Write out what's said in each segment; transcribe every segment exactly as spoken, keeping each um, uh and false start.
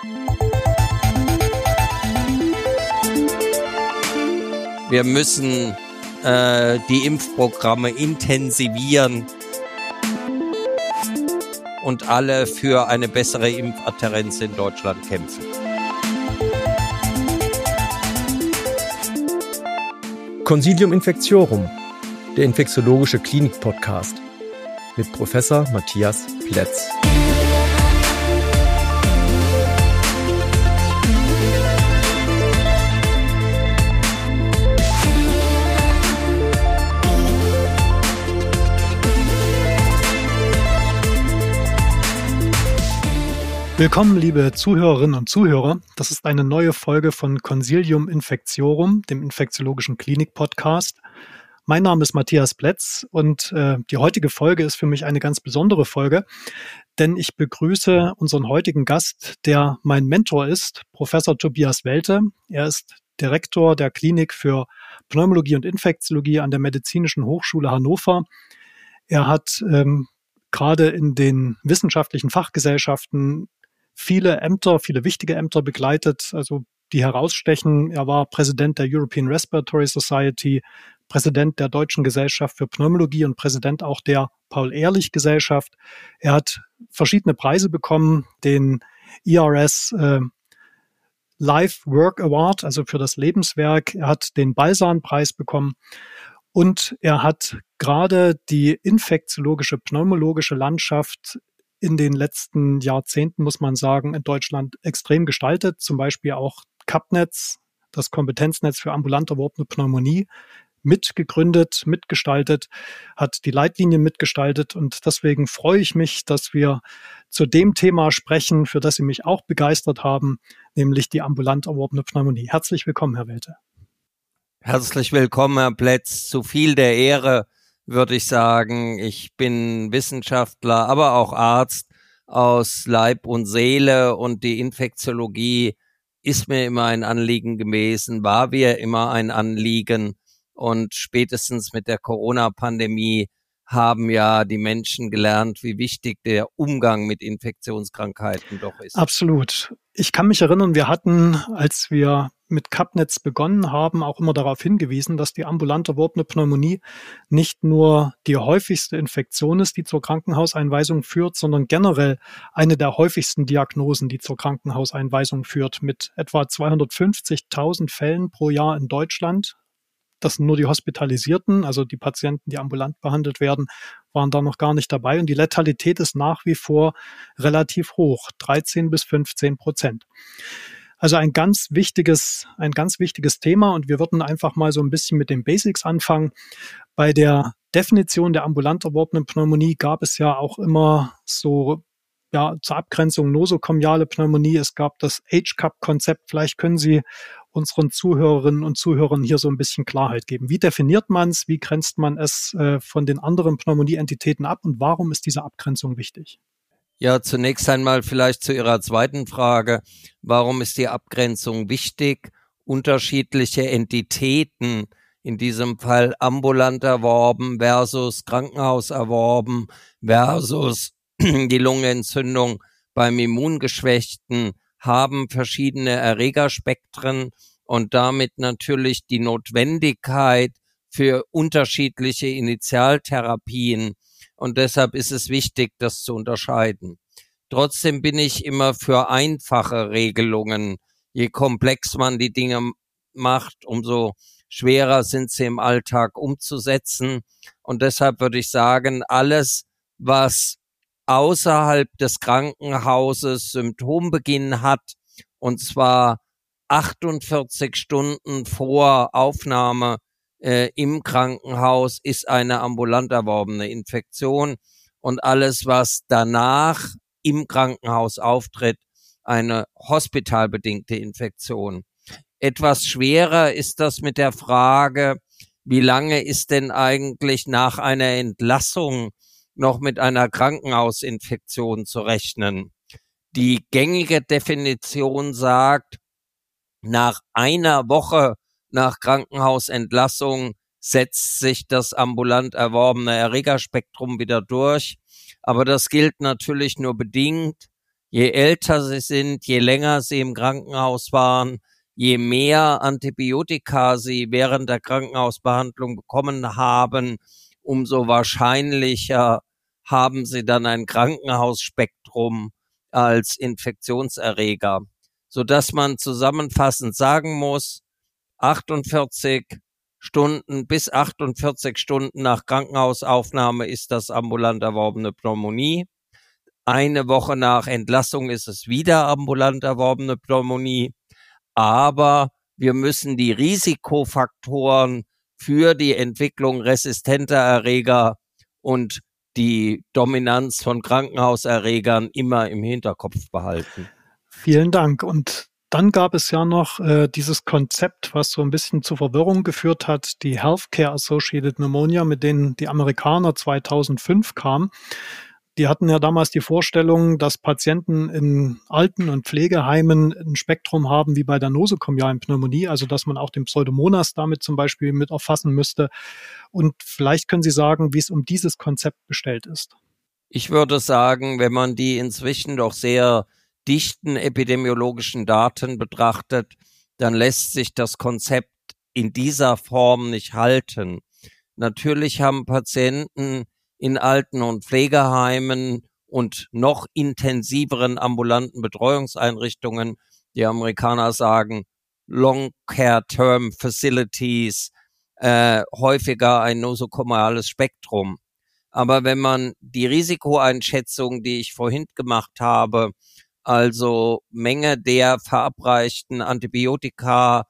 Wir müssen äh, die Impfprogramme intensivieren und alle für eine bessere Impfadhärenz in Deutschland kämpfen. Consilium Infectiorum, der infektiologische Klinik-Podcast mit Professor Matthias Plätz. Willkommen, liebe Zuhörerinnen und Zuhörer. Das ist eine neue Folge von Consilium Infectiorum, dem infektiologischen Klinik-Podcast. Mein Name ist Matthias Plätz und äh, die heutige Folge ist für mich eine ganz besondere Folge, denn ich begrüße unseren heutigen Gast, der mein Mentor ist, Professor Tobias Welte. Er ist Direktor der Klinik für Pneumologie und Infektiologie an der Medizinischen Hochschule Hannover. Er hat ähm, gerade in den wissenschaftlichen Fachgesellschaften viele Ämter, viele wichtige Ämter begleitet, also die herausstechen. Er war Präsident der European Respiratory Society, Präsident der Deutschen Gesellschaft für Pneumologie und Präsident auch der Paul-Ehrlich-Gesellschaft. Er hat verschiedene Preise bekommen, den E R S äh, Life Work Award, also für das Lebenswerk. Er hat den Balzan-Preis bekommen und er hat gerade die infektiologische, pneumologische Landschaft in den letzten Jahrzehnten, muss man sagen, in Deutschland extrem gestaltet. Zum Beispiel auch CAPNetz, das Kompetenznetz für ambulant erworbene Pneumonie, mitgegründet, mitgestaltet, hat die Leitlinien mitgestaltet. Und deswegen freue ich mich, dass wir zu dem Thema sprechen, für das Sie mich auch begeistert haben, nämlich die ambulant erworbene Pneumonie. Herzlich willkommen, Herr Welte. Herzlich willkommen, Herr Plätz. Zu viel der Ehre, würde ich sagen. Ich bin Wissenschaftler, aber auch Arzt aus Leib und Seele, und die Infektiologie ist mir immer ein Anliegen gewesen, war mir immer ein Anliegen, und spätestens mit der Corona-Pandemie haben ja die Menschen gelernt, wie wichtig der Umgang mit Infektionskrankheiten doch ist. Absolut. Ich kann mich erinnern, wir hatten, als wir mit CAPNetz begonnen haben, auch immer darauf hingewiesen, dass die ambulant erworbene Pneumonie nicht nur die häufigste Infektion ist, die zur Krankenhauseinweisung führt, sondern generell eine der häufigsten Diagnosen, die zur Krankenhauseinweisung führt, mit etwa zweihundertfünfzigtausend Fällen pro Jahr in Deutschland. Das sind nur die Hospitalisierten, also die Patienten, die ambulant behandelt werden, waren da noch gar nicht dabei. Und die Letalität ist nach wie vor relativ hoch, dreizehn bis fünfzehn Prozent. Also ein ganz wichtiges, ein ganz wichtiges Thema, und wir würden einfach mal so ein bisschen mit den Basics anfangen. Bei der Definition der ambulant erworbenen Pneumonie gab es ja auch immer so, ja, zur Abgrenzung nosokomiale Pneumonie. Es gab das H C A P-Konzept. Vielleicht können Sie unseren Zuhörerinnen und Zuhörern hier so ein bisschen Klarheit geben. Wie definiert man es? Wie grenzt man es äh, von den anderen Pneumonie-Entitäten ab? Und warum ist diese Abgrenzung wichtig? Ja, zunächst einmal vielleicht zu Ihrer zweiten Frage. Warum ist die Abgrenzung wichtig? Unterschiedliche Entitäten, in diesem Fall ambulant erworben versus Krankenhaus erworben versus die Lungenentzündung beim Immungeschwächten, haben verschiedene Erregerspektren und damit natürlich die Notwendigkeit für unterschiedliche Initialtherapien. Und deshalb ist es wichtig, das zu unterscheiden. Trotzdem bin ich immer für einfache Regelungen. Je komplex man die Dinge macht, umso schwerer sind sie im Alltag umzusetzen. Und deshalb würde ich sagen, alles, was außerhalb des Krankenhauses Symptombeginn hat, und zwar achtundvierzig Stunden vor Aufnahme äh, im Krankenhaus, ist eine ambulant erworbene Infektion, und alles, was danach im Krankenhaus auftritt, eine hospitalbedingte Infektion. Etwas schwerer ist das mit der Frage, wie lange ist denn eigentlich nach einer Entlassung noch mit einer Krankenhausinfektion zu rechnen? Die gängige Definition sagt, nach einer Woche nach Krankenhausentlassung setzt sich das ambulant erworbene Erregerspektrum wieder durch. Aber das gilt natürlich nur bedingt. Je älter sie sind, je länger sie im Krankenhaus waren, je mehr Antibiotika sie während der Krankenhausbehandlung bekommen haben, umso wahrscheinlicher haben sie dann ein Krankenhausspektrum als Infektionserreger, sodass man zusammenfassend sagen muss, achtundvierzig Stunden bis achtundvierzig Stunden nach Krankenhausaufnahme ist das ambulant erworbene Pneumonie. Eine Woche nach Entlassung ist es wieder ambulant erworbene Pneumonie. Aber wir müssen die Risikofaktoren für die Entwicklung resistenter Erreger und die Dominanz von Krankenhauserregern immer im Hinterkopf behalten. Vielen Dank. Und dann gab es ja noch äh, dieses Konzept, was so ein bisschen zu Verwirrung geführt hat, die Healthcare Associated Pneumonia, mit denen die Amerikaner zweitausendfünf kamen. Die hatten ja damals die Vorstellung, dass Patienten in Alten- und Pflegeheimen ein Spektrum haben wie bei der nosokomialen Pneumonie, also dass man auch den Pseudomonas damit zum Beispiel mit erfassen müsste. Und vielleicht können Sie sagen, wie es um dieses Konzept bestellt ist. Ich würde sagen, wenn man die inzwischen doch sehr dichten epidemiologischen Daten betrachtet, dann lässt sich das Konzept in dieser Form nicht halten. Natürlich haben Patienten in Alten- und Pflegeheimen und noch intensiveren ambulanten Betreuungseinrichtungen, die Amerikaner sagen Long-Care-Term Facilities, äh, häufiger ein nosokomiales Spektrum. Aber wenn man die Risikoeinschätzung, die ich vorhin gemacht habe, also Menge der verabreichten Antibiotika,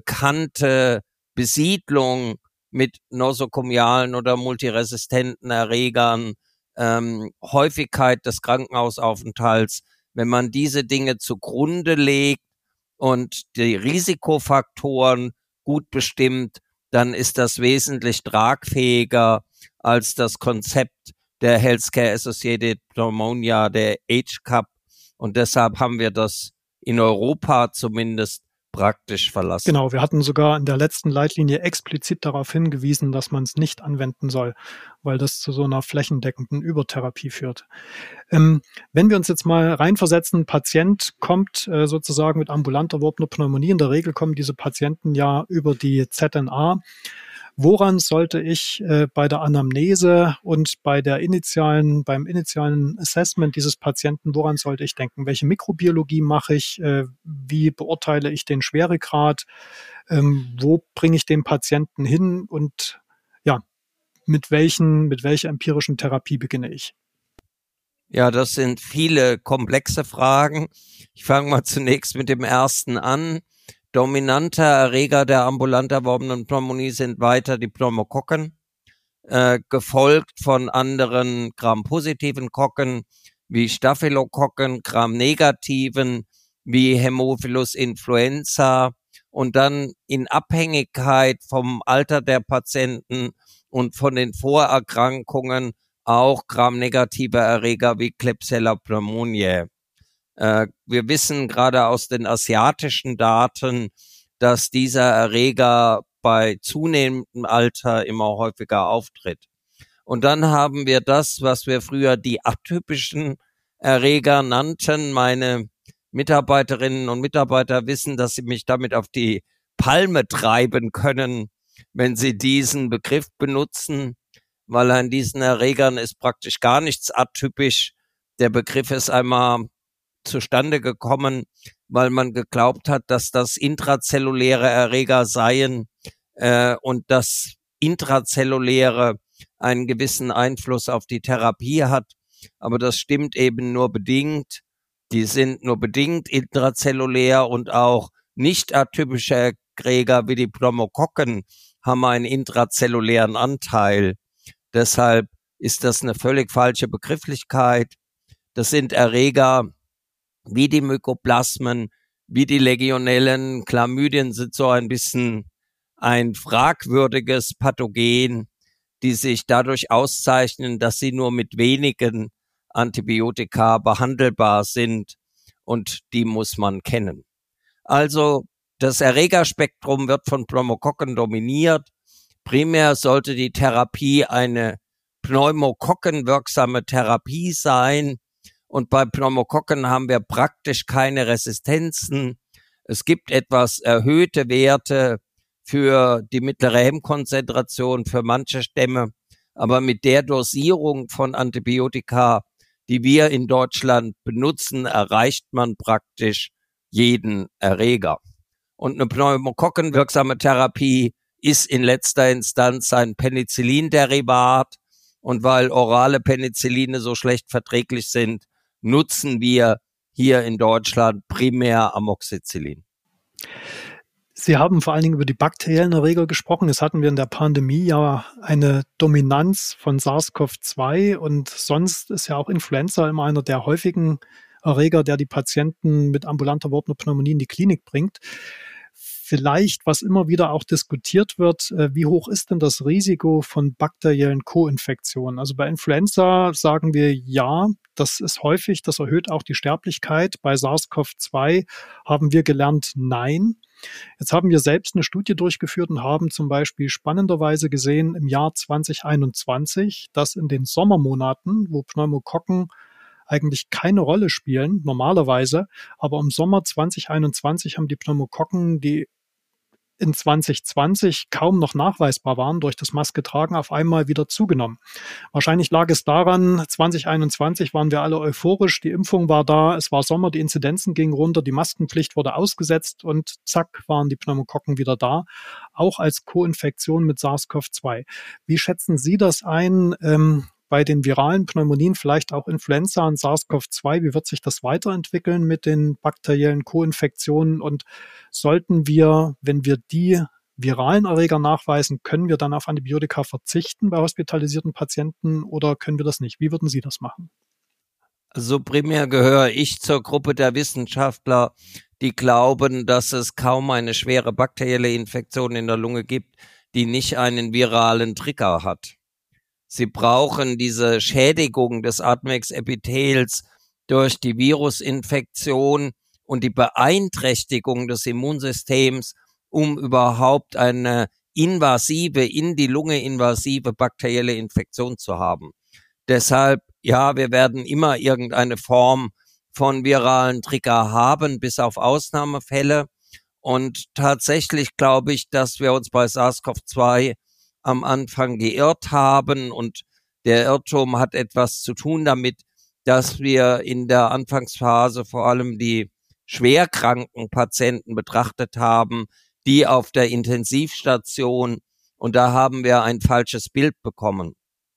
bekannte Besiedlung mit nosokomialen oder multiresistenten Erregern, ähm, Häufigkeit des Krankenhausaufenthalts, wenn man diese Dinge zugrunde legt und die Risikofaktoren gut bestimmt, dann ist das wesentlich tragfähiger als das Konzept der Healthcare Associated Pneumonia, der H C A P. Und deshalb haben wir das in Europa zumindest praktisch verlassen. Genau, wir hatten sogar in der letzten Leitlinie explizit darauf hingewiesen, dass man es nicht anwenden soll, weil das zu so einer flächendeckenden Übertherapie führt. Ähm, wenn wir uns jetzt mal reinversetzen, Patient kommt äh, sozusagen mit ambulant erworbener Pneumonie. In der Regel kommen diese Patienten ja über die Z N A. Woran sollte ich äh, bei der Anamnese und bei der initialen, beim initialen Assessment dieses Patienten, woran sollte ich denken? Welche Mikrobiologie mache ich? Äh, wie beurteile ich den Schweregrad? Ähm, wo bringe ich den Patienten hin? Und ja, mit welchen, mit welcher empirischen Therapie beginne ich? Ja, das sind viele komplexe Fragen. Ich fange mal zunächst mit dem ersten an. Dominanter Erreger der ambulant erworbenen Pneumonie sind weiter die Pneumokokken, äh, gefolgt von anderen Gram-positiven Kokken wie Staphylokokken, Gram-negativen wie Haemophilus influenza und dann in Abhängigkeit vom Alter der Patienten und von den Vorerkrankungen auch Gram-negative Erreger wie Klebsiella pneumoniae. Wir wissen gerade aus den asiatischen Daten, dass dieser Erreger bei zunehmendem Alter immer häufiger auftritt. Und dann haben wir das, was wir früher die atypischen Erreger nannten. Meine Mitarbeiterinnen und Mitarbeiter wissen, dass sie mich damit auf die Palme treiben können, wenn sie diesen Begriff benutzen, weil an diesen Erregern ist praktisch gar nichts atypisch. Der Begriff ist einmal zustande gekommen, weil man geglaubt hat, dass das intrazelluläre Erreger seien äh, und das Intrazelluläre einen gewissen Einfluss auf die Therapie hat. Aber das stimmt eben nur bedingt. Die sind nur bedingt intrazellulär und auch nicht atypische Erreger wie die Pneumokokken haben einen intrazellulären Anteil. Deshalb ist das eine völlig falsche Begrifflichkeit. Das sind Erreger wie die Mykoplasmen, wie die Legionellen. Chlamydien sind so ein bisschen ein fragwürdiges Pathogen, die sich dadurch auszeichnen, dass sie nur mit wenigen Antibiotika behandelbar sind und die muss man kennen. Also das Erregerspektrum wird von Pneumokokken dominiert. Primär sollte die Therapie eine pneumokokkenwirksame Therapie sein Und bei Pneumokokken haben wir praktisch keine Resistenzen. Es gibt etwas erhöhte Werte für die mittlere Hemmkonzentration für manche Stämme. Aber mit der Dosierung von Antibiotika, die wir in Deutschland benutzen, erreicht man praktisch jeden Erreger. Und eine pneumokokkenwirksame Therapie ist in letzter Instanz ein Penicillinderivat. Und weil orale Penicilline so schlecht verträglich sind, nutzen wir hier in Deutschland primär Amoxicillin. Sie haben vor allen Dingen über die bakteriellen Erreger gesprochen. Jetzt hatten wir in der Pandemie ja eine Dominanz von SARS-C o V zwei und sonst ist ja auch Influenza immer einer der häufigen Erreger, der die Patienten mit ambulanter erworbener Pneumonie in die Klinik bringt. Vielleicht, was immer wieder auch diskutiert wird, wie hoch ist denn das Risiko von bakteriellen Co-Infektionen? Also bei Influenza sagen wir ja, das ist häufig, das erhöht auch die Sterblichkeit. Bei SARS-C o V zwei haben wir gelernt, nein. Jetzt haben wir selbst eine Studie durchgeführt und haben zum Beispiel spannenderweise gesehen im Jahr zwanzig einundzwanzig, dass in den Sommermonaten, wo Pneumokokken eigentlich keine Rolle spielen, normalerweise, aber im Sommer zwanzig einundzwanzig haben die Pneumokokken, die in zwanzig zwanzig kaum noch nachweisbar waren, durch das Masketragen auf einmal wieder zugenommen. Wahrscheinlich lag es daran, zwanzig einundzwanzig waren wir alle euphorisch, die Impfung war da, es war Sommer, die Inzidenzen gingen runter, die Maskenpflicht wurde ausgesetzt und zack, waren die Pneumokokken wieder da, auch als Co-Infektion mit SARS-C o V zwei. Wie schätzen Sie das ein? Ähm, bei den viralen Pneumonien, vielleicht auch Influenza und SARS-C o V zwei, wie wird sich das weiterentwickeln mit den bakteriellen Co-Infektionen und sollten wir, wenn wir die viralen Erreger nachweisen, können wir dann auf Antibiotika verzichten bei hospitalisierten Patienten oder können wir das nicht? Wie würden Sie das machen? Also primär gehöre ich zur Gruppe der Wissenschaftler, die glauben, dass es kaum eine schwere bakterielle Infektion in der Lunge gibt, die nicht einen viralen Trigger hat. Sie brauchen diese Schädigung des Atemwegsepithels durch die Virusinfektion und die Beeinträchtigung des Immunsystems, um überhaupt eine invasive, in die Lunge invasive bakterielle Infektion zu haben. Deshalb, ja, wir werden immer irgendeine Form von viralen Trigger haben, bis auf Ausnahmefälle. Und tatsächlich glaube ich, dass wir uns bei SARS-C o V zwei am Anfang geirrt haben und der Irrtum hat etwas zu tun damit, dass wir in der Anfangsphase vor allem die schwerkranken Patienten betrachtet haben, die auf der Intensivstation, und da haben wir ein falsches Bild bekommen.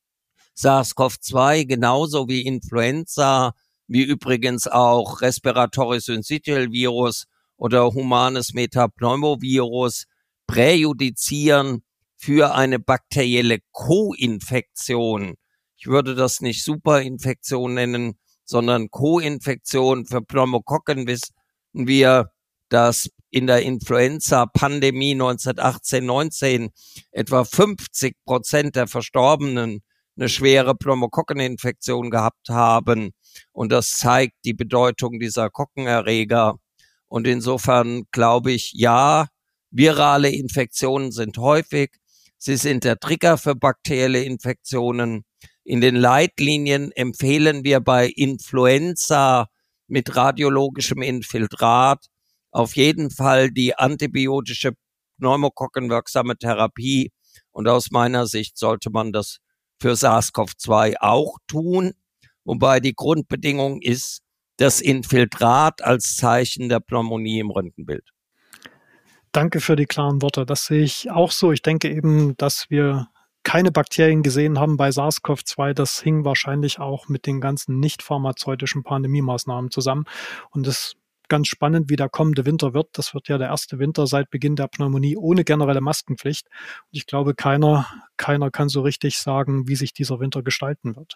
SARS-C o V zwei genauso wie Influenza, wie übrigens auch Respiratory Syncytial Virus oder humanes Metapneumovirus präjudizieren für eine bakterielle Co-Infektion. Ich würde das nicht Superinfektion nennen, sondern Co-Infektion. Für Pneumokokken wissen wir, dass in der Influenza-Pandemie neunzehnhundertachtzehn neunzehn etwa fünfzig Prozent der Verstorbenen eine schwere Pneumokokkeninfektion gehabt haben. Und das zeigt die Bedeutung dieser Kokkenerreger. Und insofern glaube ich, ja, virale Infektionen sind häufig. Sie sind der Trigger für bakterielle Infektionen. In den Leitlinien empfehlen wir bei Influenza mit radiologischem Infiltrat auf jeden Fall die antibiotische pneumokokkenwirksame Therapie. Und aus meiner Sicht sollte man das für SARS-C o V zwei auch tun, wobei die Grundbedingung ist das Infiltrat als Zeichen der Pneumonie im Röntgenbild. Danke für die klaren Worte. Das sehe ich auch so. Ich denke eben, dass wir keine Bakterien gesehen haben bei SARS-C o V zwei. Das hing wahrscheinlich auch mit den ganzen nicht pharmazeutischen Pandemiemaßnahmen zusammen. Und es ist ganz spannend, wie der kommende Winter wird. Das wird ja der erste Winter seit Beginn der Pneumonie ohne generelle Maskenpflicht. Und ich glaube, keiner, keiner kann so richtig sagen, wie sich dieser Winter gestalten wird.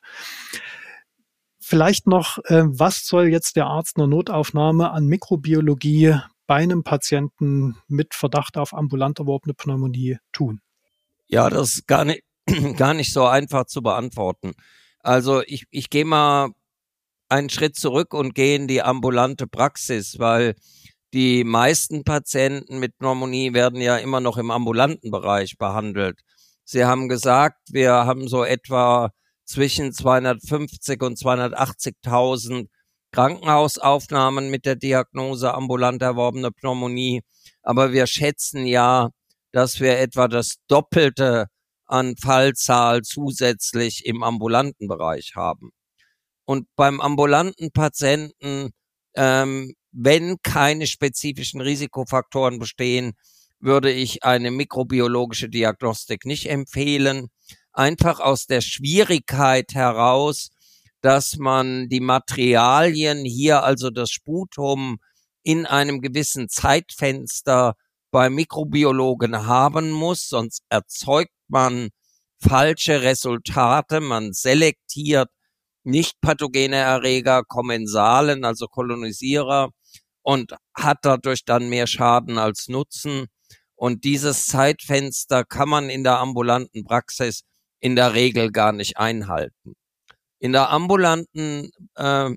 Vielleicht noch, äh, was soll jetzt der Arzt in der Notaufnahme an Mikrobiologie bei einem Patienten mit Verdacht auf ambulant erworbene Pneumonie tun? Ja, das ist gar nicht, gar nicht so einfach zu beantworten. Also ich, ich gehe mal einen Schritt zurück und gehe in die ambulante Praxis, weil die meisten Patienten mit Pneumonie werden ja immer noch im ambulanten Bereich behandelt. Sie haben gesagt, wir haben so etwa zwischen zweihundertfünfzig und zweihundertachtzigtausend Krankenhausaufnahmen mit der Diagnose ambulant erworbene Pneumonie. Aber wir schätzen ja, dass wir etwa das Doppelte an Fallzahl zusätzlich im ambulanten Bereich haben. Und beim ambulanten Patienten, ähm, wenn keine spezifischen Risikofaktoren bestehen, würde ich eine mikrobiologische Diagnostik nicht empfehlen. Einfach aus der Schwierigkeit heraus, dass man die Materialien, hier also das Sputum, in einem gewissen Zeitfenster bei Mikrobiologen haben muss, sonst erzeugt man falsche Resultate, man selektiert nicht pathogene Erreger, Kommensalen, also Kolonisierer, und hat dadurch dann mehr Schaden als Nutzen. Und dieses Zeitfenster kann man in der ambulanten Praxis in der Regel gar nicht einhalten. In der ambulanten äh,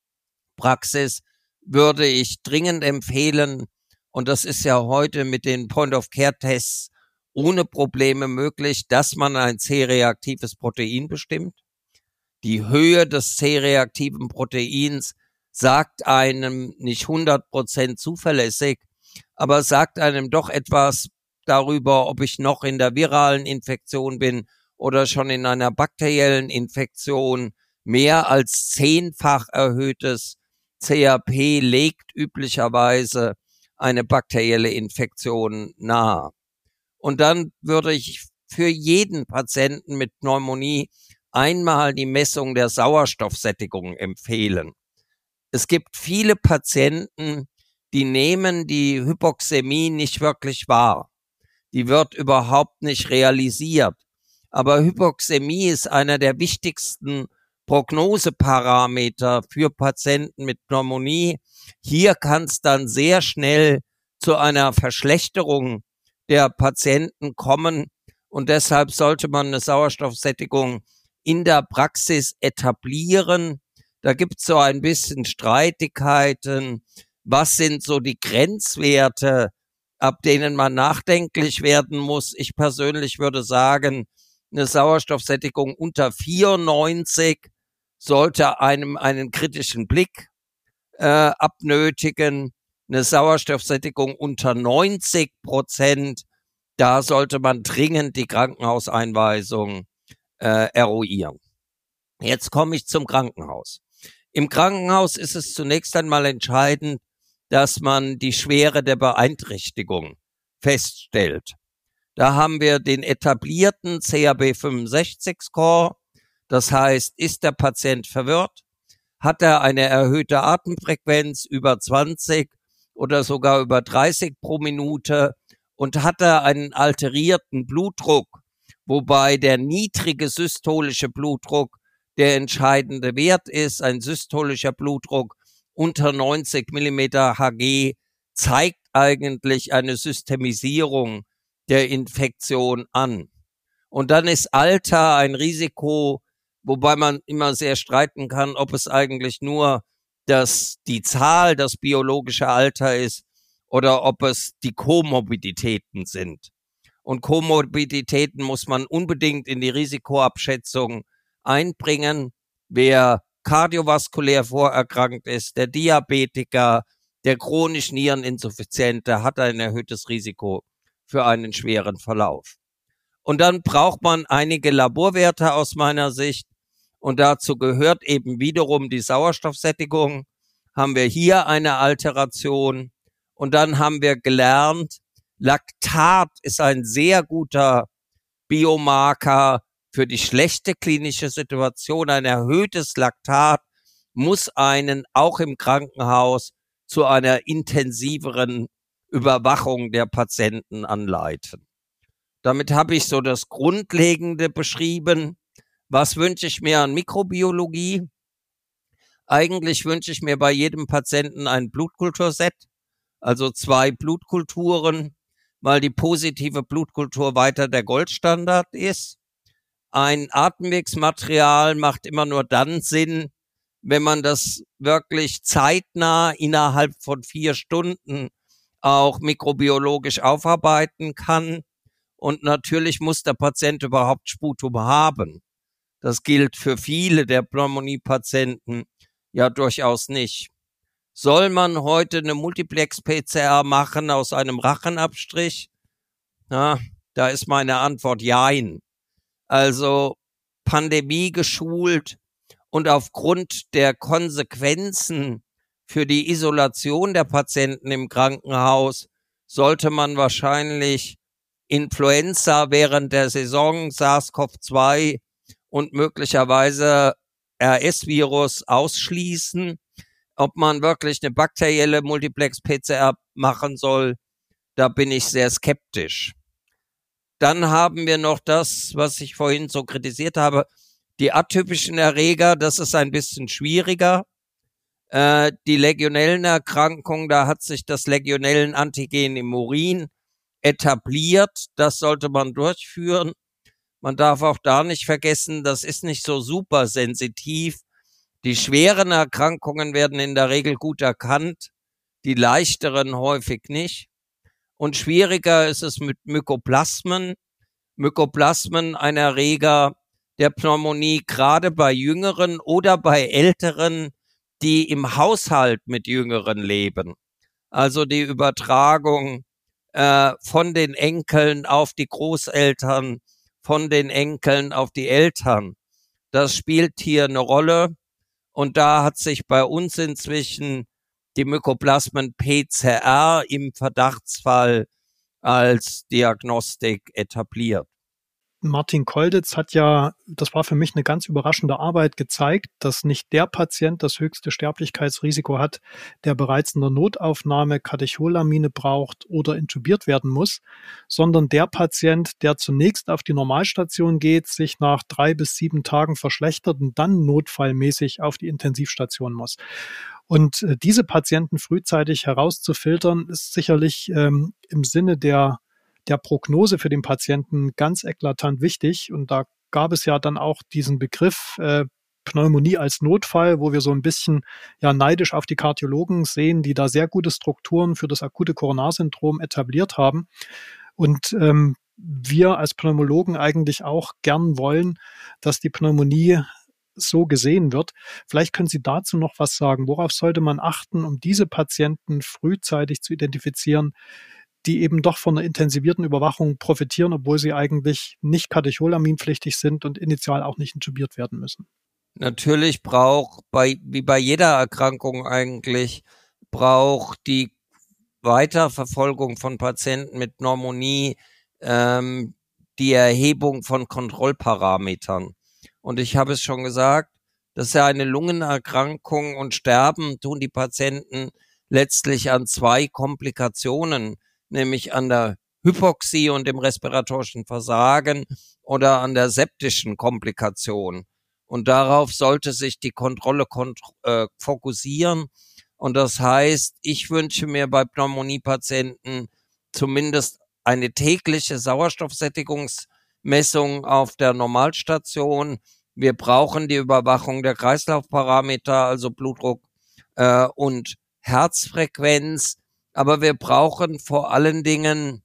Praxis würde ich dringend empfehlen, und das ist ja heute mit den Point-of-Care-Tests ohne Probleme möglich, dass man ein C-reaktives Protein bestimmt. Die Höhe des C-reaktiven Proteins sagt einem nicht hundert Prozent zuverlässig, aber sagt einem doch etwas darüber, ob ich noch in der viralen Infektion bin oder schon in einer bakteriellen Infektion. Mehr als zehnfach erhöhtes C R P legt üblicherweise eine bakterielle Infektion nahe. Und dann würde ich für jeden Patienten mit Pneumonie einmal die Messung der Sauerstoffsättigung empfehlen. Es gibt viele Patienten, die nehmen die Hypoxämie nicht wirklich wahr. Die wird überhaupt nicht realisiert. Aber Hypoxämie ist einer der wichtigsten Prognoseparameter für Patienten mit Pneumonie. Hier kann es dann sehr schnell zu einer Verschlechterung der Patienten kommen und deshalb sollte man eine Sauerstoffsättigung in der Praxis etablieren. Da gibt es so ein bisschen Streitigkeiten. Was sind so die Grenzwerte, ab denen man nachdenklich werden muss? Ich persönlich würde sagen, eine Sauerstoffsättigung unter vierundneunzig sollte einem einen kritischen Blick äh, abnötigen. Eine Sauerstoffsättigung unter neunzig Prozent, da sollte man dringend die Krankenhauseinweisung äh, eruieren. Jetzt komme ich zum Krankenhaus. Im Krankenhaus ist es zunächst einmal entscheidend, dass man die Schwere der Beeinträchtigung feststellt. Da haben wir den etablierten C A B fünfundsechzig Score. Das heißt, ist der Patient verwirrt? Hat er eine erhöhte Atemfrequenz über zwanzig oder sogar über dreißig pro Minute? Und hat er einen alterierten Blutdruck, wobei der niedrige systolische Blutdruck der entscheidende Wert ist? Ein systolischer Blutdruck unter neunzig Millimeter Hg zeigt eigentlich eine Systemisierung der Infektion an. Und dann ist Alter ein Risiko, wobei man immer sehr streiten kann, ob es eigentlich nur das, die Zahl, das biologische Alter ist oder ob es die Komorbiditäten sind. Und Komorbiditäten muss man unbedingt in die Risikoabschätzung einbringen. Wer kardiovaskulär vorerkrankt ist, der Diabetiker, der chronisch Niereninsuffiziente hat ein erhöhtes Risiko für einen schweren Verlauf. Und dann braucht man einige Laborwerte aus meiner Sicht und dazu gehört eben wiederum die Sauerstoffsättigung. Haben wir hier eine Alteration und dann haben wir gelernt, Laktat ist ein sehr guter Biomarker für die schlechte klinische Situation. Ein erhöhtes Laktat muss einen auch im Krankenhaus zu einer intensiveren Überwachung der Patienten anleiten. Damit habe ich so das Grundlegende beschrieben. Was wünsche ich mir an Mikrobiologie? Eigentlich wünsche ich mir bei jedem Patienten ein Blutkulturset, also zwei Blutkulturen, weil die positive Blutkultur weiter der Goldstandard ist. Ein Atemwegsmaterial macht immer nur dann Sinn, wenn man das wirklich zeitnah innerhalb von vier Stunden auch mikrobiologisch aufarbeiten kann. Und natürlich muss der Patient überhaupt Sputum haben. Das gilt für viele der Pneumoniepatienten ja durchaus nicht. Soll man heute eine Multiplex-P C R machen aus einem Rachenabstrich? Na, da ist meine Antwort Jein. Also Pandemie geschult und aufgrund der Konsequenzen für die Isolation der Patienten im Krankenhaus sollte man wahrscheinlich Influenza während der Saison, SARS-C o V zwei und möglicherweise R S-Virus ausschließen. Ob man wirklich eine bakterielle Multiplex-P C R machen soll, da bin ich sehr skeptisch. Dann haben wir noch das, was ich vorhin so kritisiert habe, die atypischen Erreger, das ist ein bisschen schwieriger. Äh, die legionellen Erkrankungen, da hat sich das Legionellenantigen im Urin etabliert, das sollte man durchführen. Man darf auch da nicht vergessen, das ist nicht so super sensitiv. Die schweren Erkrankungen werden in der Regel gut erkannt, die leichteren häufig nicht. Und schwieriger ist es mit Mykoplasmen. Mykoplasmen, ein Erreger der Pneumonie, gerade bei Jüngeren oder bei Älteren, die im Haushalt mit Jüngeren leben. Also die Übertragung äh, von den Enkeln auf die Großeltern, von den Enkeln auf die Eltern. Das spielt hier eine Rolle. Und da hat sich bei uns inzwischen die Mykoplasmen-P C R im Verdachtsfall als Diagnostik etabliert. Martin Kolditz hat ja, das war für mich eine ganz überraschende Arbeit, gezeigt, dass nicht der Patient das höchste Sterblichkeitsrisiko hat, der bereits in der Notaufnahme Katecholamine braucht oder intubiert werden muss, sondern der Patient, der zunächst auf die Normalstation geht, sich nach drei bis sieben Tagen verschlechtert und dann notfallmäßig auf die Intensivstation muss. Und äh, diese Patienten frühzeitig herauszufiltern, ist sicherlich ähm, im Sinne der der Prognose für den Patienten ganz eklatant wichtig. Und da gab es ja dann auch diesen Begriff äh, Pneumonie als Notfall, wo wir so ein bisschen ja neidisch auf die Kardiologen sehen, die da sehr gute Strukturen für das akute Koronarsyndrom etabliert haben. Und ähm, wir als Pneumologen eigentlich auch gern wollen, dass die Pneumonie so gesehen wird. Vielleicht können Sie dazu noch was sagen. Worauf sollte man achten, um diese Patienten frühzeitig zu identifizieren, die eben doch von einer intensivierten Überwachung profitieren, obwohl sie eigentlich nicht katecholaminpflichtig sind und initial auch nicht intubiert werden müssen? Natürlich braucht, bei, wie bei jeder Erkrankung eigentlich, braucht die Weiterverfolgung von Patienten mit Pneumonie ähm, die Erhebung von Kontrollparametern. Und ich habe es schon gesagt, das ist ja eine Lungenerkrankung und sterben tun die Patienten letztlich an zwei Komplikationen, nämlich an der Hypoxie und dem respiratorischen Versagen oder an der septischen Komplikation. Und darauf sollte sich die Kontrolle kont- äh, fokussieren. Und das heißt, ich wünsche mir bei Pneumoniepatienten zumindest eine tägliche Sauerstoffsättigungsmessung auf der Normalstation. Wir brauchen die Überwachung der Kreislaufparameter, also Blutdruck äh, und Herzfrequenz. Aber wir brauchen vor allen Dingen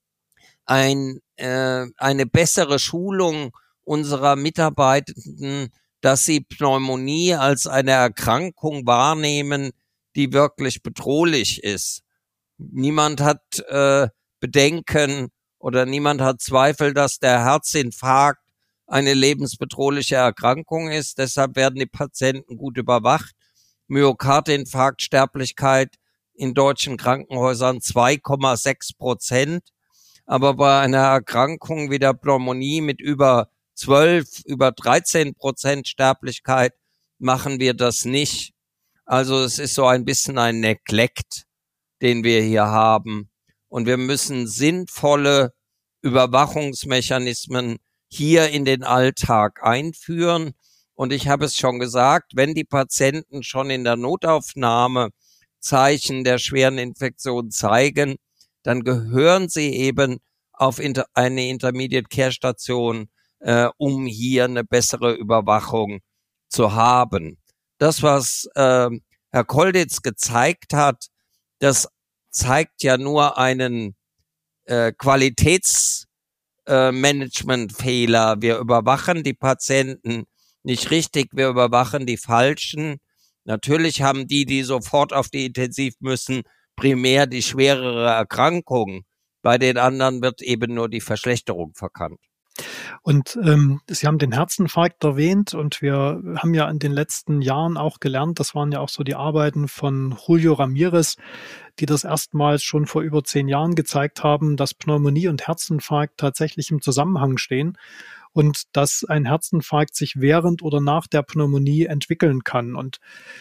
ein, äh, eine bessere Schulung unserer Mitarbeitenden, dass sie Pneumonie als eine Erkrankung wahrnehmen, die wirklich bedrohlich ist. Niemand hat äh, Bedenken oder niemand hat Zweifel, dass der Herzinfarkt eine lebensbedrohliche Erkrankung ist. Deshalb werden die Patienten gut überwacht. Myokardinfarkt, Sterblichkeit in deutschen Krankenhäusern zwei Komma sechs Prozent. Aber bei einer Erkrankung wie der Pneumonie mit über zwölf, über dreizehn Prozent Sterblichkeit machen wir das nicht. Also es ist so ein bisschen ein Neglect, den wir hier haben. Und wir müssen sinnvolle Überwachungsmechanismen hier in den Alltag einführen. Und ich habe es schon gesagt, wenn die Patienten schon in der Notaufnahme Zeichen der schweren Infektion zeigen, dann gehören sie eben auf inter- eine Intermediate-Care-Station, äh, um hier eine bessere Überwachung zu haben. Das, was äh, Herr Kolditz gezeigt hat, das zeigt ja nur einen äh, Qualitätsverlust äh, Managementfehler. Wir überwachen die Patienten nicht richtig, wir überwachen die Falschen. Natürlich haben die, die sofort auf die Intensiv müssen, primär die schwerere Erkrankung. Bei den anderen wird eben nur die Verschlechterung verkannt. Und ähm, Sie haben den Herzinfarkt erwähnt und wir haben ja in den letzten Jahren auch gelernt, das waren ja auch so die Arbeiten von Julio Ramirez, die das erstmals schon vor über zehn Jahren gezeigt haben, dass Pneumonie und Herzinfarkt tatsächlich im Zusammenhang stehen und dass ein Herzinfarkt sich während oder nach der Pneumonie entwickeln kann. Und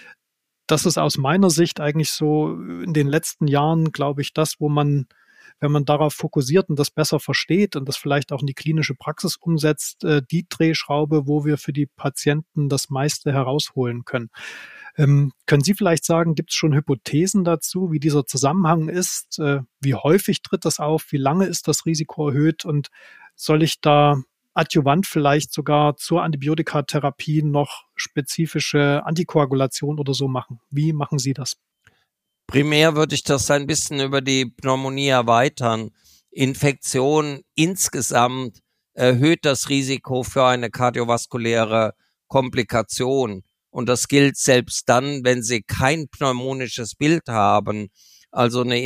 das ist aus meiner Sicht eigentlich so in den letzten Jahren, glaube ich, das, wo man, wenn man darauf fokussiert und das besser versteht und das vielleicht auch in die klinische Praxis umsetzt, die Drehschraube, wo wir für die Patienten das meiste herausholen können. Ähm, können Sie vielleicht sagen, gibt es schon Hypothesen dazu, wie dieser Zusammenhang ist? Äh, wie häufig tritt das auf? Wie lange ist das Risiko erhöht? Und soll ich da adjuvant vielleicht sogar zur Antibiotikatherapie noch spezifische Antikoagulation oder so machen? Wie machen Sie das? Primär würde ich das ein bisschen über die Pneumonie erweitern. Infektion insgesamt erhöht das Risiko für eine kardiovaskuläre Komplikation. Und das gilt selbst dann, wenn Sie kein pneumonisches Bild haben, also eine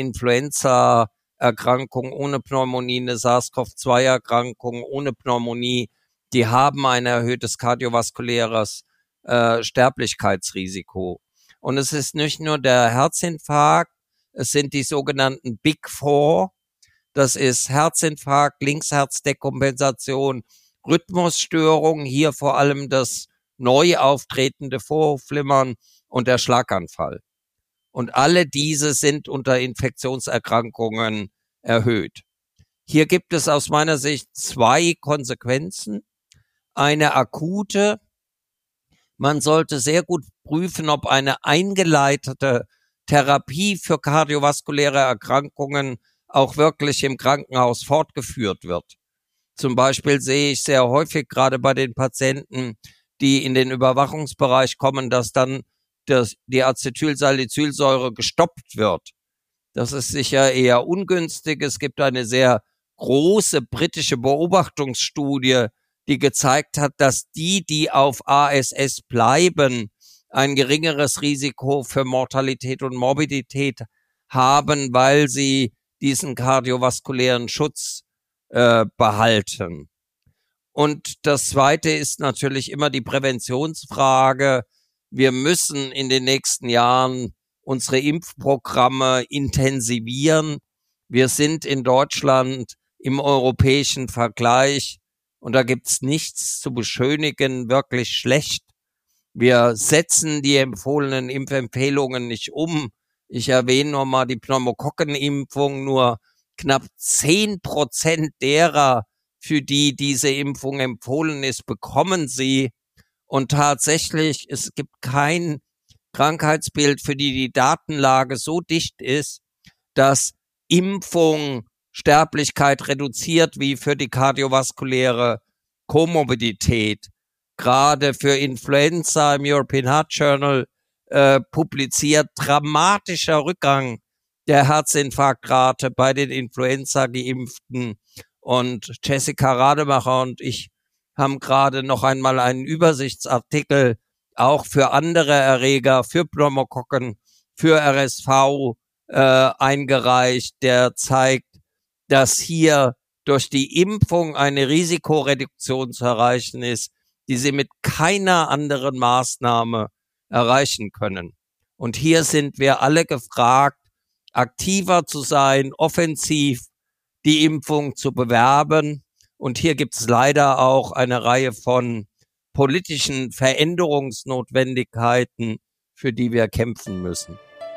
Influenza-Erkrankung ohne Pneumonie, eine SARS-C o V zwei Erkrankung ohne Pneumonie, die haben ein erhöhtes kardiovaskuläres äh, Sterblichkeitsrisiko. Und es ist nicht nur der Herzinfarkt, es sind die sogenannten Big Four. Das ist Herzinfarkt, Linksherzdekompensation, Rhythmusstörung, hier vor allem das neu auftretende Vorhofflimmern und der Schlaganfall. Und alle diese sind unter Infektionserkrankungen erhöht. Hier gibt es aus meiner Sicht zwei Konsequenzen. Eine akute: Man sollte sehr gut prüfen, ob eine eingeleitete Therapie für kardiovaskuläre Erkrankungen auch wirklich im Krankenhaus fortgeführt wird. Zum Beispiel sehe ich sehr häufig gerade bei den Patienten, die in den Überwachungsbereich kommen, dass dann das, die Acetylsalicylsäure gestoppt wird. Das ist sicher eher ungünstig. Es gibt eine sehr große britische Beobachtungsstudie, die gezeigt hat, dass die, die auf A S S bleiben, ein geringeres Risiko für Mortalität und Morbidität haben, weil sie diesen kardiovaskulären Schutz äh, behalten. Und das Zweite ist natürlich immer die Präventionsfrage. Wir müssen in den nächsten Jahren unsere Impfprogramme intensivieren. Wir sind in Deutschland im europäischen Vergleich, und da gibt's nichts zu beschönigen, wirklich schlecht. Wir setzen die empfohlenen Impfempfehlungen nicht um. Ich erwähne nochmal die Pneumokokkenimpfung. Nur knapp zehn Prozent derer, für die diese Impfung empfohlen ist, bekommen sie. Und tatsächlich, es gibt kein Krankheitsbild, für die die Datenlage so dicht ist, dass Impfung Sterblichkeit reduziert wie für die kardiovaskuläre Komorbidität. Gerade für Influenza im European Heart Journal äh, publiziert dramatischer Rückgang der Herzinfarktrate bei den Influenza-Geimpften. Und Jessica Rademacher und ich haben gerade noch einmal einen Übersichtsartikel auch für andere Erreger, für Pneumokokken, für R S V äh, eingereicht, der zeigt, dass hier durch die Impfung eine Risikoreduktion zu erreichen ist, die sie mit keiner anderen Maßnahme erreichen können. Und hier sind wir alle gefragt, aktiver zu sein, offensiv die Impfung zu bewerben. Und hier gibt es leider auch eine Reihe von politischen Veränderungsnotwendigkeiten, für die wir kämpfen müssen.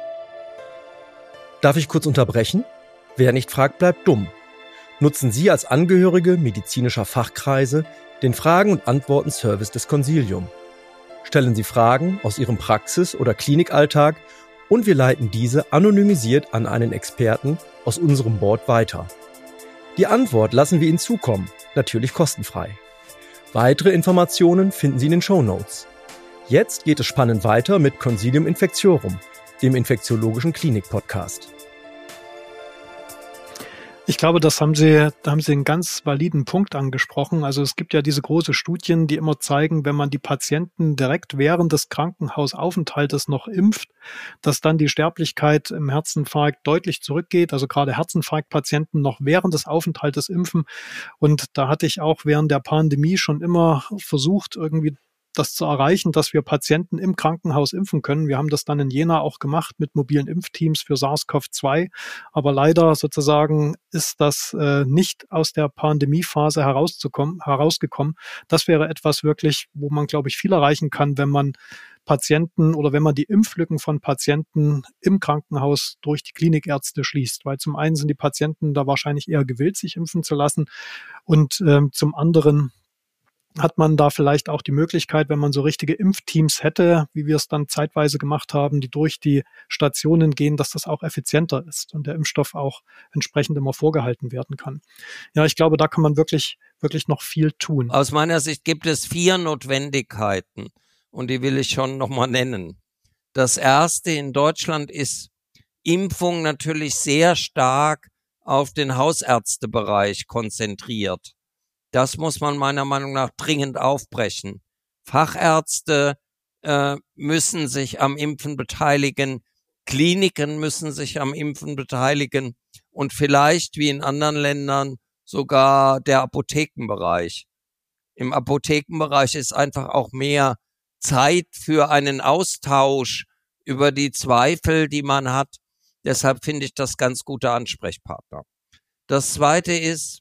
Darf ich kurz unterbrechen? Wer nicht fragt, bleibt dumm. Nutzen Sie als Angehörige medizinischer Fachkreise den Fragen- und Antworten-Service des Consilium. Stellen Sie Fragen aus Ihrem Praxis- oder Klinikalltag und wir leiten diese anonymisiert an einen Experten aus unserem Board weiter. Die Antwort lassen wir Ihnen zukommen, natürlich kostenfrei. Weitere Informationen finden Sie in den Shownotes. Jetzt geht es spannend weiter mit Consilium Infectiorum, dem infektiologischen Klinik-Podcast. Ich glaube, das haben Sie, da haben Sie einen ganz validen Punkt angesprochen. Also es gibt ja diese große Studien, die immer zeigen, wenn man die Patienten direkt während des Krankenhausaufenthaltes noch impft, dass dann die Sterblichkeit im Herzinfarkt deutlich zurückgeht. Also gerade Herzinfarktpatienten noch während des Aufenthaltes impfen. Und da hatte ich auch während der Pandemie schon immer versucht, irgendwie das zu erreichen, dass wir Patienten im Krankenhaus impfen können. Wir haben das dann in Jena auch gemacht mit mobilen Impfteams für SARS-C o V zwei. Aber leider sozusagen ist das äh, nicht aus der Pandemiephase herauszukommen, herausgekommen. Das wäre etwas wirklich, wo man, glaube ich, viel erreichen kann, wenn man Patienten oder wenn man die Impflücken von Patienten im Krankenhaus durch die Klinikärzte schließt. Weil zum einen sind die Patienten da wahrscheinlich eher gewillt, sich impfen zu lassen. Und ähm, zum anderen hat man da vielleicht auch die Möglichkeit, wenn man so richtige Impfteams hätte, wie wir es dann zeitweise gemacht haben, die durch die Stationen gehen, dass das auch effizienter ist und der Impfstoff auch entsprechend immer vorgehalten werden kann. Ja, ich glaube, da kann man wirklich, wirklich noch viel tun. Aus meiner Sicht gibt es vier Notwendigkeiten und die will ich schon nochmal nennen. Das erste in Deutschland ist Impfung natürlich sehr stark auf den Hausärztebereich konzentriert. Das muss man meiner Meinung nach dringend aufbrechen. Fachärzte äh, müssen sich am Impfen beteiligen, Kliniken müssen sich am Impfen beteiligen und vielleicht, wie in anderen Ländern, sogar der Apothekenbereich. Im Apothekenbereich ist einfach auch mehr Zeit für einen Austausch über die Zweifel, die man hat. Deshalb finde ich das ganz gute Ansprechpartner. Das Zweite ist,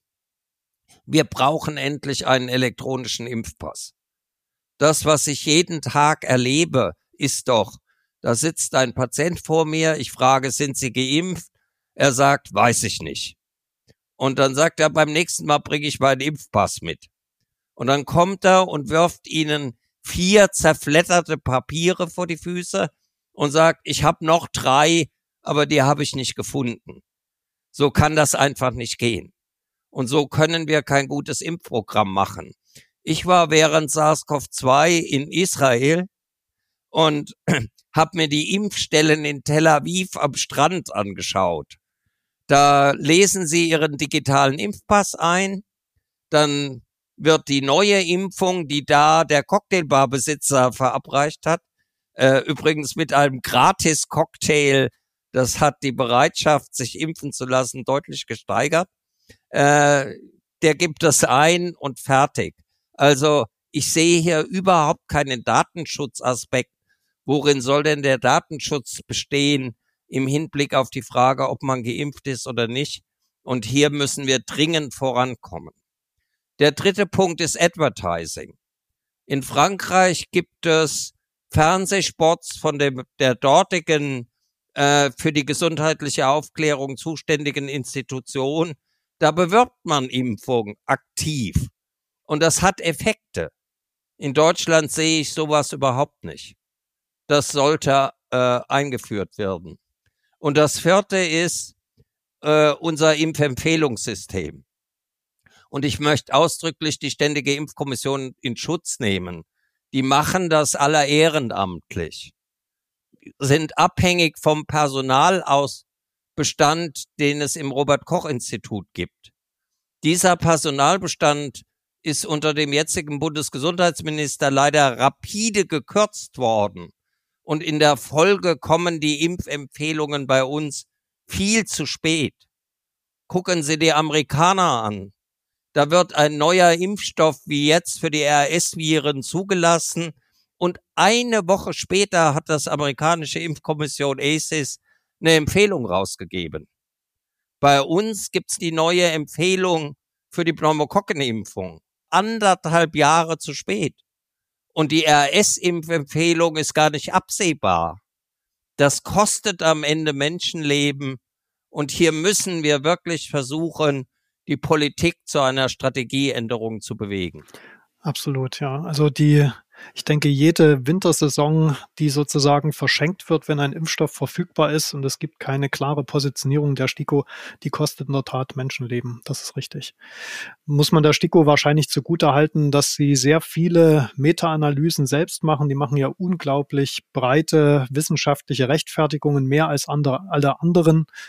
wir brauchen endlich einen elektronischen Impfpass. Das, was ich jeden Tag erlebe, ist doch, da sitzt ein Patient vor mir, ich frage, sind Sie geimpft? Er sagt, weiß ich nicht. Und dann sagt er, beim nächsten Mal bringe ich meinen Impfpass mit. Und dann kommt er und wirft Ihnen vier zerfledderte Papiere vor die Füße und sagt, ich habe noch drei, aber die habe ich nicht gefunden. So kann das einfach nicht gehen. Und so können wir kein gutes Impfprogramm machen. Ich war während SARS-C o V zwei in Israel und habe mir die Impfstellen in Tel Aviv am Strand angeschaut. Da lesen Sie Ihren digitalen Impfpass ein, dann wird die neue Impfung, die da der Cocktailbarbesitzer verabreicht hat, äh, übrigens mit einem Gratis-Cocktail, das hat die Bereitschaft, sich impfen zu lassen, deutlich gesteigert. Äh, der gibt das ein und fertig. Also ich sehe hier überhaupt keinen Datenschutzaspekt. Worin soll denn der Datenschutz bestehen im Hinblick auf die Frage, ob man geimpft ist oder nicht? Und hier müssen wir dringend vorankommen. Der dritte Punkt ist Advertising. In Frankreich gibt es Fernsehspots von dem, der dortigen äh, für die gesundheitliche Aufklärung zuständigen Institution. Da bewirbt man Impfung aktiv. Und das hat Effekte. In Deutschland sehe ich sowas überhaupt nicht. Das sollte äh, eingeführt werden. Und das vierte ist äh, unser Impfempfehlungssystem. Und ich möchte ausdrücklich die Ständige Impfkommission in Schutz nehmen. Die machen das alle ehrenamtlich, sind abhängig vom Personalausbestand, den es im Robert-Koch-Institut gibt. Dieser Personalbestand ist unter dem jetzigen Bundesgesundheitsminister leider rapide gekürzt worden. Und in der Folge kommen die Impfempfehlungen bei uns viel zu spät. Gucken Sie die Amerikaner an. Da wird ein neuer Impfstoff wie jetzt für die R S-Viren zugelassen. Und eine Woche später hat das amerikanische Impfkommission A C I S eine Empfehlung rausgegeben. Bei uns gibt's die neue Empfehlung für die Pneumokokkenimpfung. Anderthalb Jahre zu spät. Und die R S-Impfempfehlung ist gar nicht absehbar. Das kostet am Ende Menschenleben. Und hier müssen wir wirklich versuchen, die Politik zu einer Strategieänderung zu bewegen. Absolut, ja. Also die, ich denke, jede Wintersaison, die sozusagen verschenkt wird, wenn ein Impfstoff verfügbar ist und es gibt keine klare Positionierung der STIKO, die kostet in der Tat Menschenleben. Das ist richtig. Muss man der STIKO wahrscheinlich zugutehalten, dass sie sehr viele Meta-Analysen selbst machen. Die machen ja unglaublich breite wissenschaftliche Rechtfertigungen, mehr als andere, alle anderen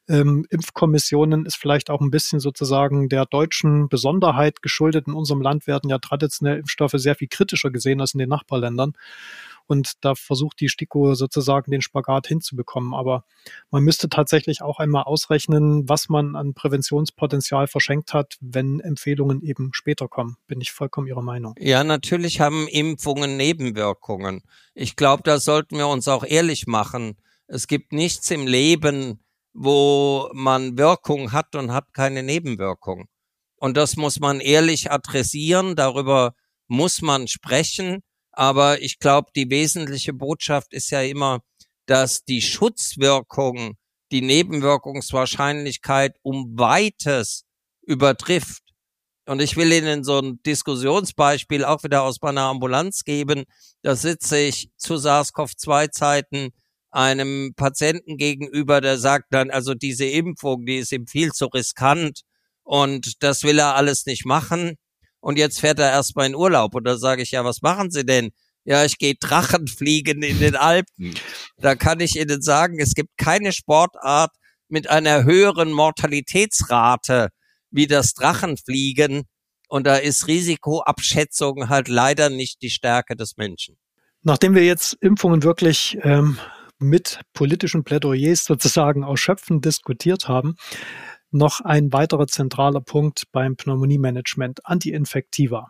ähm, Impfkommissionen ist vielleicht auch ein bisschen sozusagen der deutschen Besonderheit geschuldet. In unserem Land werden ja traditionell Impfstoffe sehr viel kritischer gesehen als in den Nachbarländern. Und da versucht die STIKO sozusagen den Spagat hinzubekommen. Aber man müsste tatsächlich auch einmal ausrechnen, was man an Präventionspotenzial verschenkt hat, wenn Empfehlungen eben später kommen. Bin ich vollkommen Ihrer Meinung. Ja, natürlich haben Impfungen Nebenwirkungen. Ich glaube, da sollten wir uns auch ehrlich machen. Es gibt nichts im Leben, wo man Wirkung hat und hat keine Nebenwirkung. Und das muss man ehrlich adressieren, darüber muss man sprechen. Aber ich glaube, die wesentliche Botschaft ist ja immer, dass die Schutzwirkung die Nebenwirkungswahrscheinlichkeit um weites übertrifft. Und ich will Ihnen so ein Diskussionsbeispiel auch wieder aus meiner Ambulanz geben. Da sitze ich zu SARS-C o V zwei Zeiten einem Patienten gegenüber, der sagt dann, also diese Impfung, die ist ihm viel zu riskant und das will er alles nicht machen. Und jetzt fährt er erstmal in Urlaub. Und da sage ich, ja, was machen Sie denn? Ja, ich gehe Drachenfliegen in den Alpen. Da kann ich Ihnen sagen, es gibt keine Sportart mit einer höheren Mortalitätsrate wie das Drachenfliegen. Und da ist Risikoabschätzung halt leider nicht die Stärke des Menschen. Nachdem wir jetzt Impfungen wirklich ähm, mit politischen Plädoyers sozusagen ausschöpfend diskutiert haben, noch ein weiterer zentraler Punkt beim Pneumoniemanagement, Antiinfektiva.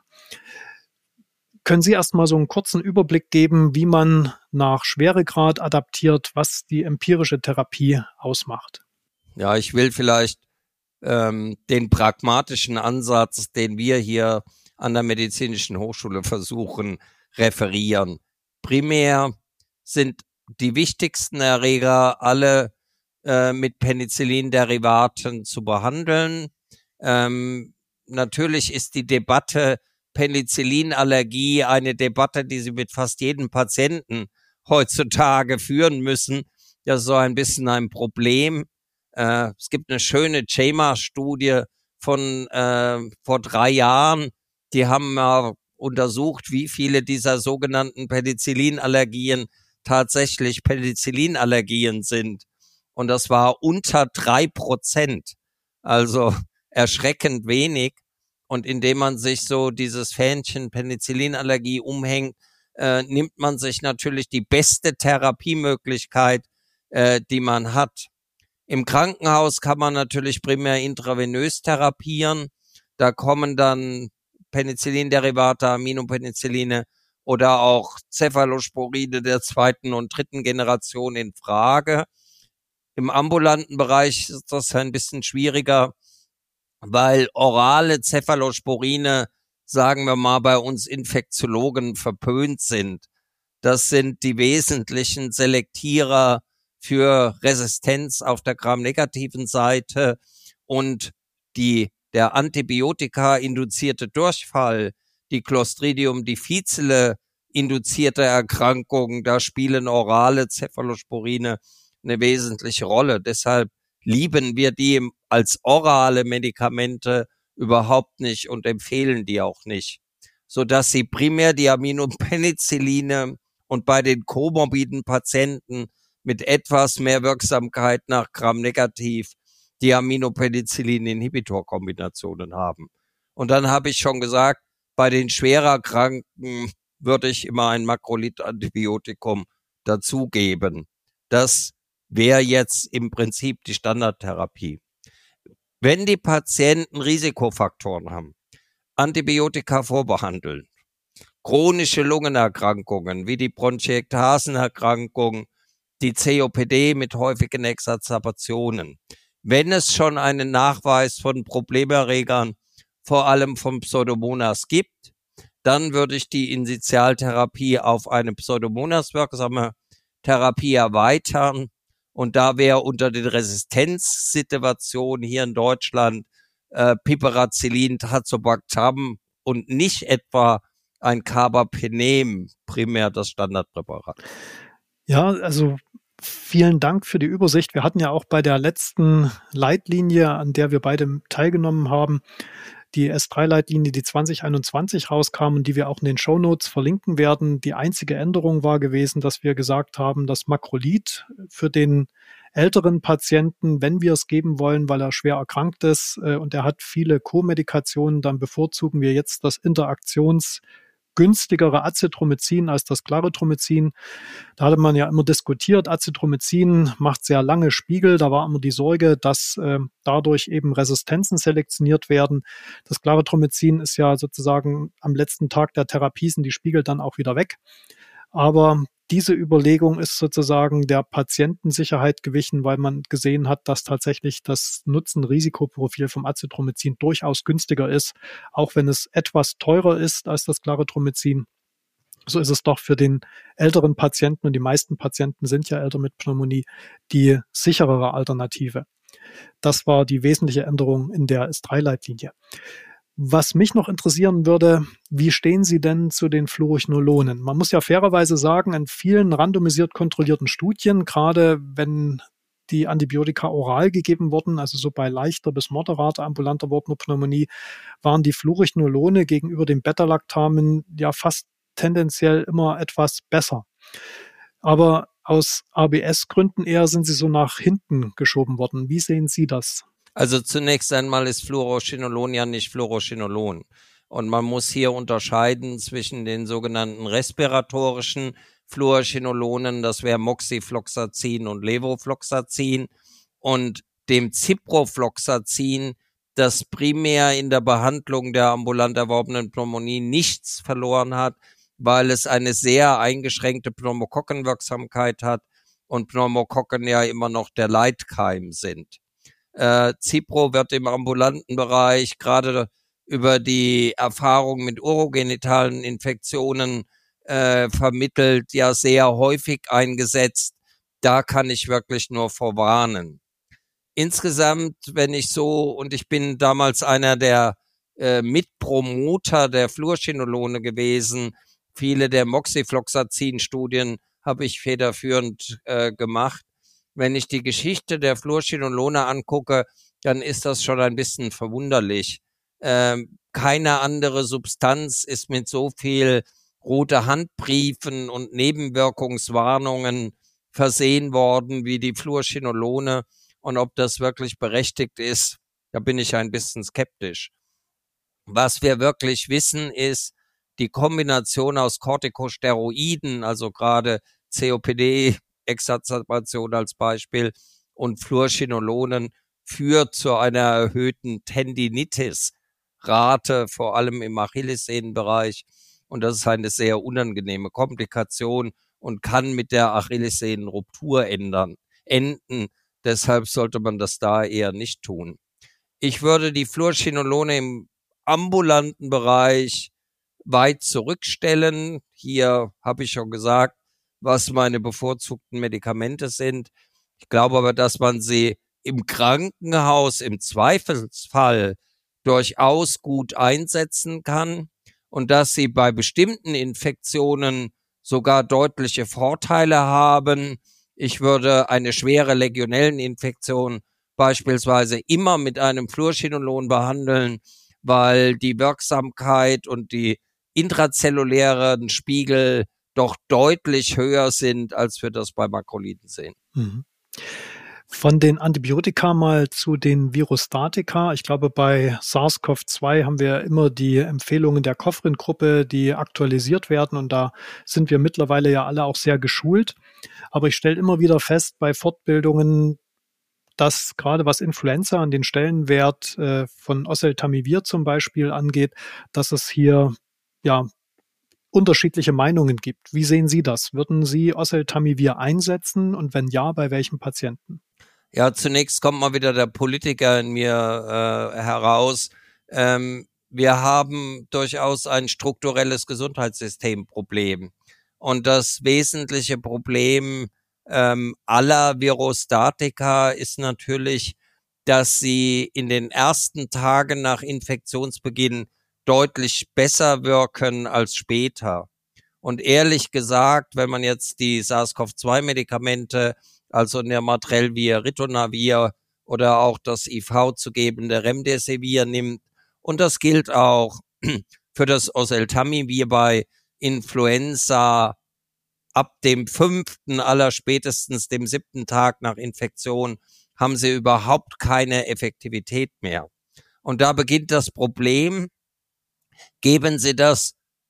Können Sie erstmal so einen kurzen Überblick geben, wie man nach Schweregrad adaptiert, was die empirische Therapie ausmacht? Ja, ich will vielleicht ähm, den pragmatischen Ansatz, den wir hier an der Medizinischen Hochschule versuchen, referieren. Primär sind die wichtigsten Erreger alle äh, mit Penicillinderivaten zu behandeln. Ähm, natürlich ist die Debatte Penicillinallergie eine Debatte, die Sie mit fast jedem Patienten heutzutage führen müssen. Das ist so ein bisschen ein Problem. Äh, es gibt eine schöne J M A-Studie von äh, vor drei Jahren. Die haben mal untersucht, wie viele dieser sogenannten Penicillinallergien tatsächlich Penicillinallergien sind. Und das war unter drei Prozent. Also erschreckend wenig. Und indem man sich so dieses Fähnchen Penicillinallergie umhängt, äh, nimmt man sich natürlich die beste Therapiemöglichkeit, äh, die man hat. Im Krankenhaus kann man natürlich primär intravenös therapieren. Da kommen dann Penicillinderivate, Aminopenicilline oder auch Cephalosporine der zweiten und dritten Generation in Frage. Im ambulanten Bereich ist das ein bisschen schwieriger, weil orale Cephalosporine, sagen wir mal, bei uns Infektiologen verpönt sind. Das sind die wesentlichen Selektierer für Resistenz auf der Gram-negativen Seite und die der Antibiotika-induzierte Durchfall, die Clostridium difficile induzierte Erkrankung, da spielen orale Cephalosporine eine wesentliche Rolle. Deshalb lieben wir die als orale Medikamente überhaupt nicht und empfehlen die auch nicht, sodass sie primär die Aminopenicilline und bei den komorbiden Patienten mit etwas mehr Wirksamkeit nach Gram-negativ die Aminopenicillin-Inhibitor-Kombinationen haben. Und dann habe ich schon gesagt, bei den schwerer Kranken würde ich immer ein Makrolid-Antibiotikum dazugeben. Das wäre jetzt im Prinzip die Standardtherapie. Wenn die Patienten Risikofaktoren haben, Antibiotika vorbehandeln, chronische Lungenerkrankungen wie die Bronchiektasenerkrankung, die C O P D mit häufigen Exacerbationen, wenn es schon einen Nachweis von Problemerregern, vor allem von Pseudomonas gibt, dann würde ich die Initialtherapie auf eine Pseudomonas-wirksame Therapie erweitern. Und da wäre unter den Resistenzsituationen hier in Deutschland äh, Piperacillin, Tazobactam und nicht etwa ein Carbapenem primär das Standardpräparat. Ja, also vielen Dank für die Übersicht. Wir hatten ja auch bei der letzten Leitlinie, an der wir beide teilgenommen haben, die S drei Leitlinie, die zwanzig einundzwanzig rauskam und die wir auch in den Shownotes verlinken werden. Die einzige Änderung war gewesen, dass wir gesagt haben, dass Makrolid für den älteren Patienten, wenn wir es geben wollen, weil er schwer erkrankt ist äh, und er hat viele Co-Medikationen, dann bevorzugen wir jetzt das Interaktions- günstigere Azithromycin als das Clarithromycin. Da hatte man ja immer diskutiert, Azithromycin macht sehr lange Spiegel. Da war immer die Sorge, dass äh, dadurch eben Resistenzen selektioniert werden. Das Clarithromycin ist ja sozusagen am letzten Tag der Therapie sind die Spiegel dann auch wieder weg. Aber diese Überlegung ist sozusagen der Patientensicherheit gewichen, weil man gesehen hat, dass tatsächlich das Nutzen-Risikoprofil vom Azithromycin durchaus günstiger ist, auch wenn es etwas teurer ist als das Clarithromycin. So ist es doch für den älteren Patienten, und die meisten Patienten sind ja älter mit Pneumonie, die sicherere Alternative. Das war die wesentliche Änderung in der S drei Leitlinie. Was mich noch interessieren würde, wie stehen Sie denn zu den Fluorochinolonen? Man muss ja fairerweise sagen, in vielen randomisiert kontrollierten Studien, gerade wenn die Antibiotika oral gegeben wurden, also so bei leichter bis moderater ambulanter Wortnupfpneumonie, waren die Fluorochinolone gegenüber dem Beta-Lactamen ja fast tendenziell immer etwas besser. Aber aus A B S-Gründen eher sind sie so nach hinten geschoben worden. Wie sehen Sie das? Also zunächst einmal ist Fluorochinolon ja nicht Fluorochinolon. Und man muss hier unterscheiden zwischen den sogenannten respiratorischen Fluorochinolonen, das wäre Moxifloxacin und Levofloxacin, und dem Ciprofloxacin, das primär in der Behandlung der ambulant erworbenen Pneumonie nichts verloren hat, weil es eine sehr eingeschränkte Pneumokokkenwirksamkeit hat und Pneumokokken ja immer noch der Leitkeim sind. Äh, Cipro wird im ambulanten Bereich gerade über die Erfahrung mit urogenitalen Infektionen äh, vermittelt, ja sehr häufig eingesetzt. Da kann ich wirklich nur vorwarnen. Insgesamt, wenn ich so, und ich bin damals einer der äh, Mitpromoter der Fluorochinolone gewesen, viele der Moxifloxacin-Studien habe ich federführend äh, gemacht. Wenn ich die Geschichte der Fluorochinolone angucke, dann ist das schon ein bisschen verwunderlich. Ähm, keine andere Substanz ist mit so viel rote Handbriefen und Nebenwirkungswarnungen versehen worden wie die Fluorochinolone. Und ob das wirklich berechtigt ist, da bin ich ein bisschen skeptisch. Was wir wirklich wissen, ist die Kombination aus Corticosteroiden, also gerade C O P D, Exacerbation als Beispiel, und Fluorochinolonen führt zu einer erhöhten Tendinitis-Rate, vor allem im Achillessehnenbereich. Und das ist eine sehr unangenehme Komplikation und kann mit der Achillessehnenruptur ändern, enden. Deshalb sollte man das da eher nicht tun. Ich würde die Fluorochinolone im ambulanten Bereich weit zurückstellen. Hier habe ich schon gesagt, was meine bevorzugten Medikamente sind. Ich glaube aber, dass man sie im Krankenhaus im Zweifelsfall durchaus gut einsetzen kann und dass sie bei bestimmten Infektionen sogar deutliche Vorteile haben. Ich würde eine schwere Legionelleninfektion beispielsweise immer mit einem Fluorochinolon behandeln, weil die Wirksamkeit und die intrazellulären Spiegel doch deutlich höher sind, als wir das bei Makroliden sehen. Mhm. Von den Antibiotika mal zu den Virostatika. Ich glaube, bei SARS-C o V zwei haben wir immer die Empfehlungen der Cofrin-Gruppe, die aktualisiert werden. Und da sind wir mittlerweile ja alle auch sehr geschult. Aber ich stelle immer wieder fest bei Fortbildungen, dass gerade was Influenza an den Stellenwert äh, von Oseltamivir zum Beispiel angeht, dass es hier ja unterschiedliche Meinungen gibt. Wie sehen Sie das? Würden Sie Oseltamivir einsetzen und wenn ja, bei welchen Patienten? Ja, zunächst kommt mal wieder der Politiker in mir äh, heraus. Ähm, wir haben durchaus ein strukturelles Gesundheitssystemproblem. Und das wesentliche Problem ähm, aller Virostatika ist natürlich, dass sie in den ersten Tagen nach Infektionsbeginn deutlich besser wirken als später. Und ehrlich gesagt, wenn man jetzt die SARS-C o V zwei Medikamente, also Nirmatrelvir, Ritonavir oder auch das I V zu gebende Remdesivir nimmt, und das gilt auch für das Oseltamivir bei Influenza ab dem fünften, allerspätestens dem siebten Tag nach Infektion haben sie überhaupt keine Effektivität mehr. Und da beginnt das Problem. Geben Sie das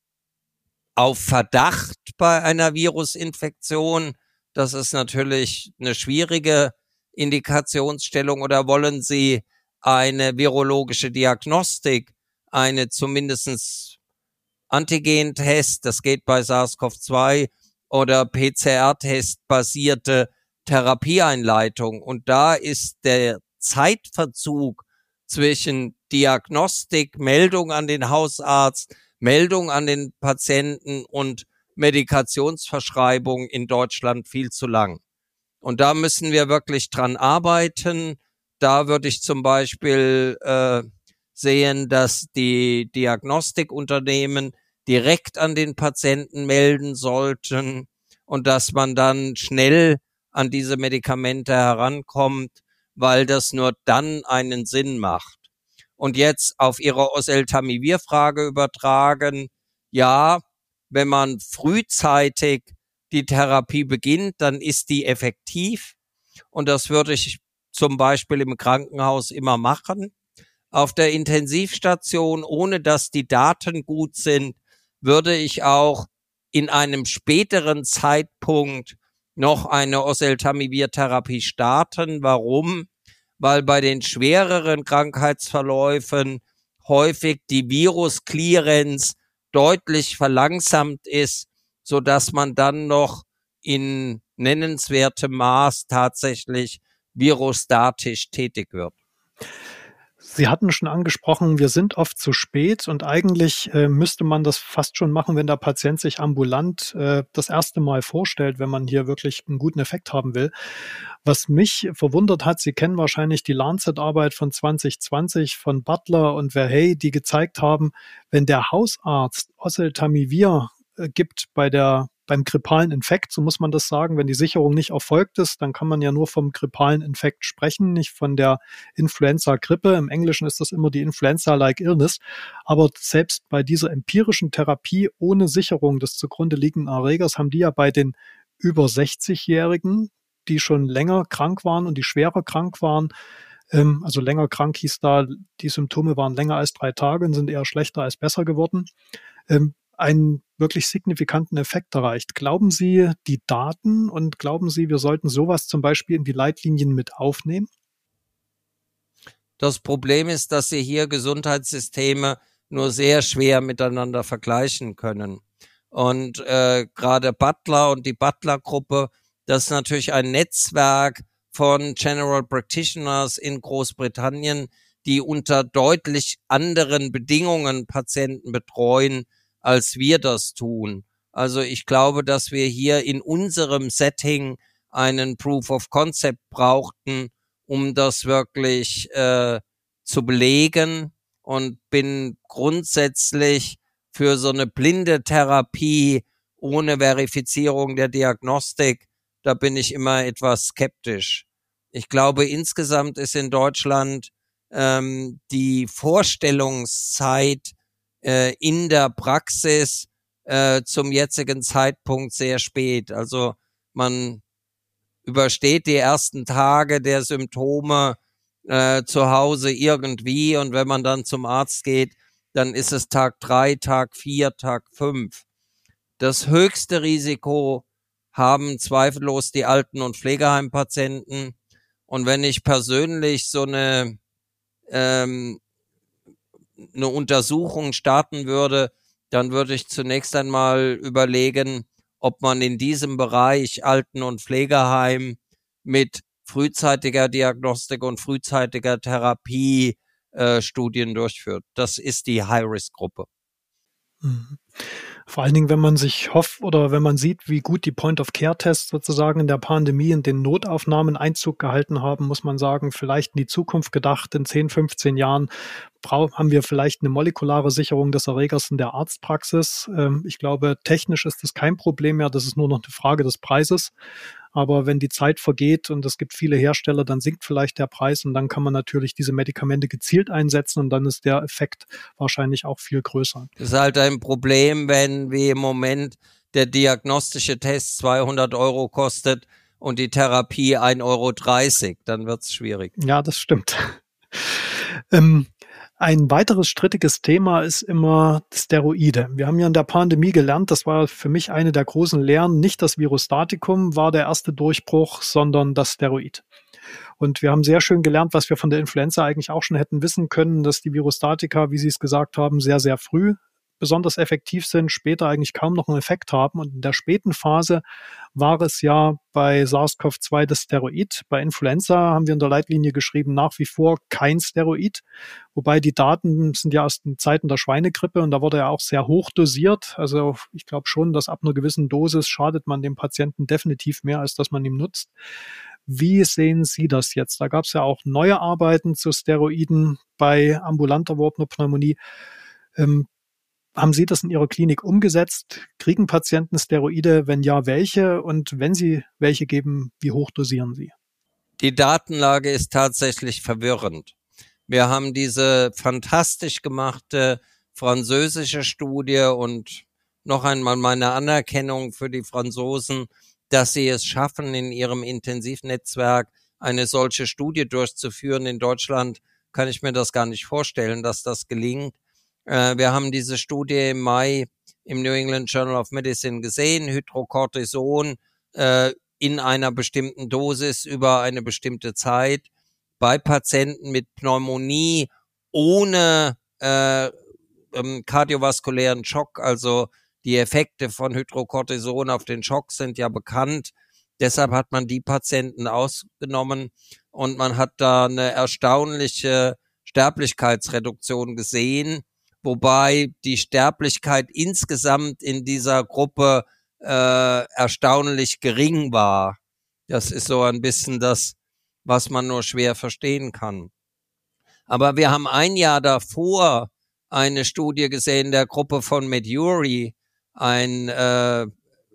auf Verdacht bei einer Virusinfektion? Das ist natürlich eine schwierige Indikationsstellung. Oder wollen Sie eine virologische Diagnostik, eine zumindest Antigentest, das geht bei SARS-CoV zwei, oder P C R-Test-basierte Therapieeinleitung? Und da ist der Zeitverzug zwischen Diagnostik, Meldung an den Hausarzt, Meldung an den Patienten und Medikationsverschreibung in Deutschland viel zu lang. Und da müssen wir wirklich dran arbeiten. Da würde ich zum Beispiel äh, sehen, dass die Diagnostikunternehmen direkt an den Patienten melden sollten und dass man dann schnell an diese Medikamente herankommt, weil das nur dann einen Sinn macht. Und jetzt auf Ihre Oseltamivir-Frage übertragen, ja, wenn man frühzeitig die Therapie beginnt, dann ist die effektiv. Und das würde ich zum Beispiel im Krankenhaus immer machen. Auf der Intensivstation, ohne dass die Daten gut sind, würde ich auch in einem späteren Zeitpunkt noch eine Oseltamivir-Therapie starten. Warum? Weil bei den schwereren Krankheitsverläufen häufig die Virus-Clearance deutlich verlangsamt ist, so dass man dann noch in nennenswertem Maß tatsächlich virostatisch tätig wird. Sie hatten schon angesprochen, wir sind oft zu spät und eigentlich äh, müsste man das fast schon machen, wenn der Patient sich ambulant äh, das erste Mal vorstellt, wenn man hier wirklich einen guten Effekt haben will. Was mich verwundert hat, Sie kennen wahrscheinlich die Lancet-Arbeit von zwanzig zwanzig von Butler und Verhey, die gezeigt haben, wenn der Hausarzt Oseltamivir äh, gibt bei der beim grippalen Infekt, so muss man das sagen, wenn die Sicherung nicht erfolgt ist, dann kann man ja nur vom grippalen Infekt sprechen, nicht von der Influenza-Grippe. Im Englischen ist das immer die Influenza-like Illness. Aber selbst bei dieser empirischen Therapie ohne Sicherung des zugrunde liegenden Erregers haben die ja bei den über sechzig-Jährigen, die schon länger krank waren und die schwerer krank waren, ähm, also länger krank hieß da, die Symptome waren länger als drei Tage und sind eher schlechter als besser geworden, ähm, einen wirklich signifikanten Effekt erreicht. Glauben Sie die Daten und glauben Sie, wir sollten sowas zum Beispiel in die Leitlinien mit aufnehmen? Das Problem ist, dass Sie hier Gesundheitssysteme nur sehr schwer miteinander vergleichen können. Und äh, gerade Butler und die Butler-Gruppe, das ist natürlich ein Netzwerk von General Practitioners in Großbritannien, die unter deutlich anderen Bedingungen Patienten betreuen, als wir das tun. Also ich glaube, dass wir hier in unserem Setting einen Proof of Concept brauchten, um das wirklich äh, zu belegen, und bin grundsätzlich für so eine blinde Therapie ohne Verifizierung der Diagnostik, da bin ich immer etwas skeptisch. Ich glaube, insgesamt ist in Deutschland ähm, die Vorstellungszeit in der Praxis äh, zum jetzigen Zeitpunkt sehr spät. Also man übersteht die ersten Tage der Symptome äh, zu Hause irgendwie, und wenn man dann zum Arzt geht, dann ist es Tag drei, Tag vier, Tag fünf. Das höchste Risiko haben zweifellos die Alten- und Pflegeheimpatienten. Und wenn ich persönlich so eine ähm, eine Untersuchung starten würde, dann würde ich zunächst einmal überlegen, ob man in diesem Bereich Alten- und Pflegeheim mit frühzeitiger Diagnostik und frühzeitiger Therapie äh, Studien durchführt. Das ist die High-Risk-Gruppe. Mhm. Vor allen Dingen, wenn man sich hofft oder wenn man sieht, wie gut die Point-of-Care-Tests sozusagen in der Pandemie in den Notaufnahmen Einzug gehalten haben, muss man sagen, vielleicht in die Zukunft gedacht, in zehn, fünfzehn Jahren haben wir vielleicht eine molekulare Sicherung des Erregers in der Arztpraxis. Ich glaube, technisch ist das kein Problem mehr, das ist nur noch eine Frage des Preises. Aber wenn die Zeit vergeht und es gibt viele Hersteller, dann sinkt vielleicht der Preis und dann kann man natürlich diese Medikamente gezielt einsetzen und dann ist der Effekt wahrscheinlich auch viel größer. Das ist halt ein Problem, wenn wie im Moment der diagnostische Test zweihundert Euro kostet und die Therapie ein Euro dreißig, dann wird's schwierig. Ja, das stimmt. ähm, Ein weiteres strittiges Thema ist immer Steroide. Wir haben ja in der Pandemie gelernt, das war für mich eine der großen Lehren, nicht das Virostatikum war der erste Durchbruch, sondern das Steroid. Und wir haben sehr schön gelernt, was wir von der Influenza eigentlich auch schon hätten wissen können, dass die Virostatika, wie Sie es gesagt haben, sehr, sehr früh besonders effektiv sind, später eigentlich kaum noch einen Effekt haben. Und in der späten Phase war es ja bei SARS-CoV zwei das Steroid. Bei Influenza haben wir in der Leitlinie geschrieben, nach wie vor kein Steroid. Wobei die Daten sind ja aus den Zeiten der Schweinegrippe und da wurde ja auch sehr hoch dosiert. Also ich glaube schon, dass ab einer gewissen Dosis schadet man dem Patienten definitiv mehr, als dass man ihm nutzt. Wie sehen Sie das jetzt? Da gab es ja auch neue Arbeiten zu Steroiden bei ambulant erworbener Pneumonie. Ähm, Haben Sie das in Ihrer Klinik umgesetzt? Kriegen Patienten Steroide? Wenn ja, welche? Und wenn Sie welche geben, wie hoch dosieren Sie? Die Datenlage ist tatsächlich verwirrend. Wir haben diese fantastisch gemachte französische Studie und noch einmal meine Anerkennung für die Franzosen, dass sie es schaffen, in ihrem Intensivnetzwerk eine solche Studie durchzuführen. In Deutschland kann ich mir das gar nicht vorstellen, dass das gelingt. Wir haben diese Studie im Mai im New England Journal of Medicine gesehen, Hydrocortison äh, in einer bestimmten Dosis über eine bestimmte Zeit bei Patienten mit Pneumonie ohne äh, ähm, kardiovaskulären Schock. Also die Effekte von Hydrocortison auf den Schock sind ja bekannt. Deshalb hat man die Patienten ausgenommen und man hat da eine erstaunliche Sterblichkeitsreduktion gesehen, wobei die Sterblichkeit insgesamt in dieser Gruppe äh, erstaunlich gering war. Das ist so ein bisschen das, was man nur schwer verstehen kann. Aber wir haben ein Jahr davor eine Studie gesehen der Gruppe von Meduri, ein äh,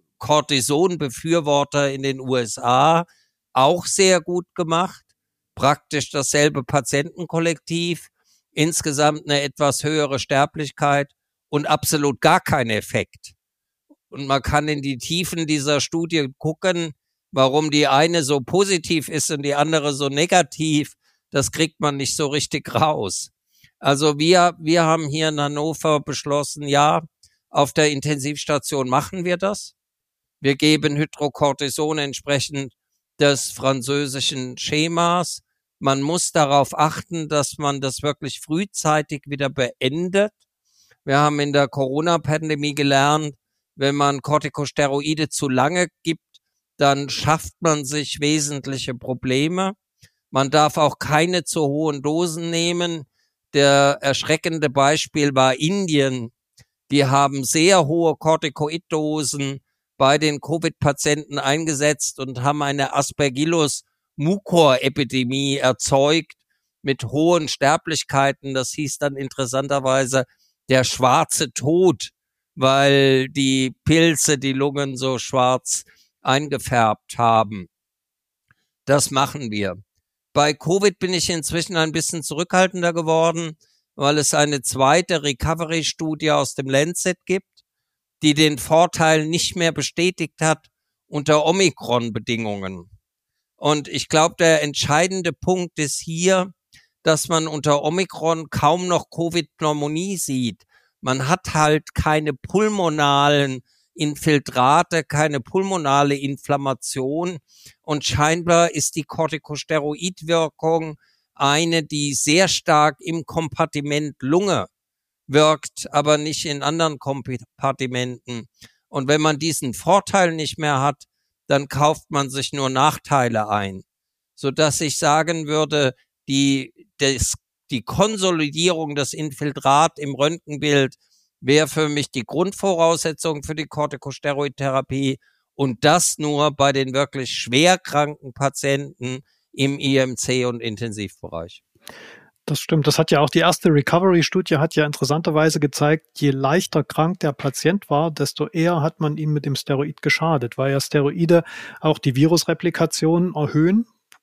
Cortison-Befürworter in den U S A, auch sehr gut gemacht, praktisch dasselbe Patientenkollektiv, insgesamt eine etwas höhere Sterblichkeit und absolut gar kein Effekt. Und man kann in die Tiefen dieser Studie gucken, warum die eine so positiv ist und die andere so negativ. Das kriegt man nicht so richtig raus. Also wir, wir haben hier in Hannover beschlossen, ja, auf der Intensivstation machen wir das. Wir geben Hydrocortison entsprechend des französischen Schemas. Man muss darauf achten, dass man das wirklich frühzeitig wieder beendet. Wir haben in der Corona-Pandemie gelernt, wenn man Corticosteroide zu lange gibt, dann schafft man sich wesentliche Probleme. Man darf auch keine zu hohen Dosen nehmen. Der erschreckende Beispiel war Indien. Die haben sehr hohe Corticoid-Dosen bei den Covid-Patienten eingesetzt und haben eine Aspergillus-Mucor-Epidemie erzeugt mit hohen Sterblichkeiten. Das hieß dann interessanterweise der schwarze Tod, weil die Pilze die Lungen so schwarz eingefärbt haben. Das machen wir. Bei Covid bin ich inzwischen ein bisschen zurückhaltender geworden, weil es eine zweite Recovery-Studie aus dem Lancet gibt, die den Vorteil nicht mehr bestätigt hat unter Omikron-Bedingungen. Und ich glaube, der entscheidende Punkt ist hier, dass man unter Omikron kaum noch Covid-Pneumonie sieht. Man hat halt keine pulmonalen Infiltrate, keine pulmonale Inflammation und scheinbar ist die Corticosteroidwirkung eine, die sehr stark im Kompartiment Lunge wirkt, aber nicht in anderen Kompartimenten. Und wenn man diesen Vorteil nicht mehr hat, dann kauft man sich nur Nachteile ein, sodass ich sagen würde, die, des, die Konsolidierung des Infiltrat im Röntgenbild wäre für mich die Grundvoraussetzung für die Corticosteroidtherapie und das nur bei den wirklich schwerkranken Patienten im I M C und Intensivbereich. Das stimmt. Das hat ja auch die erste Recovery-Studie hat ja interessanterweise gezeigt, je leichter krank der Patient war, desto eher hat man ihm mit dem Steroid geschadet, weil ja Steroide auch die Virusreplikation erhöhen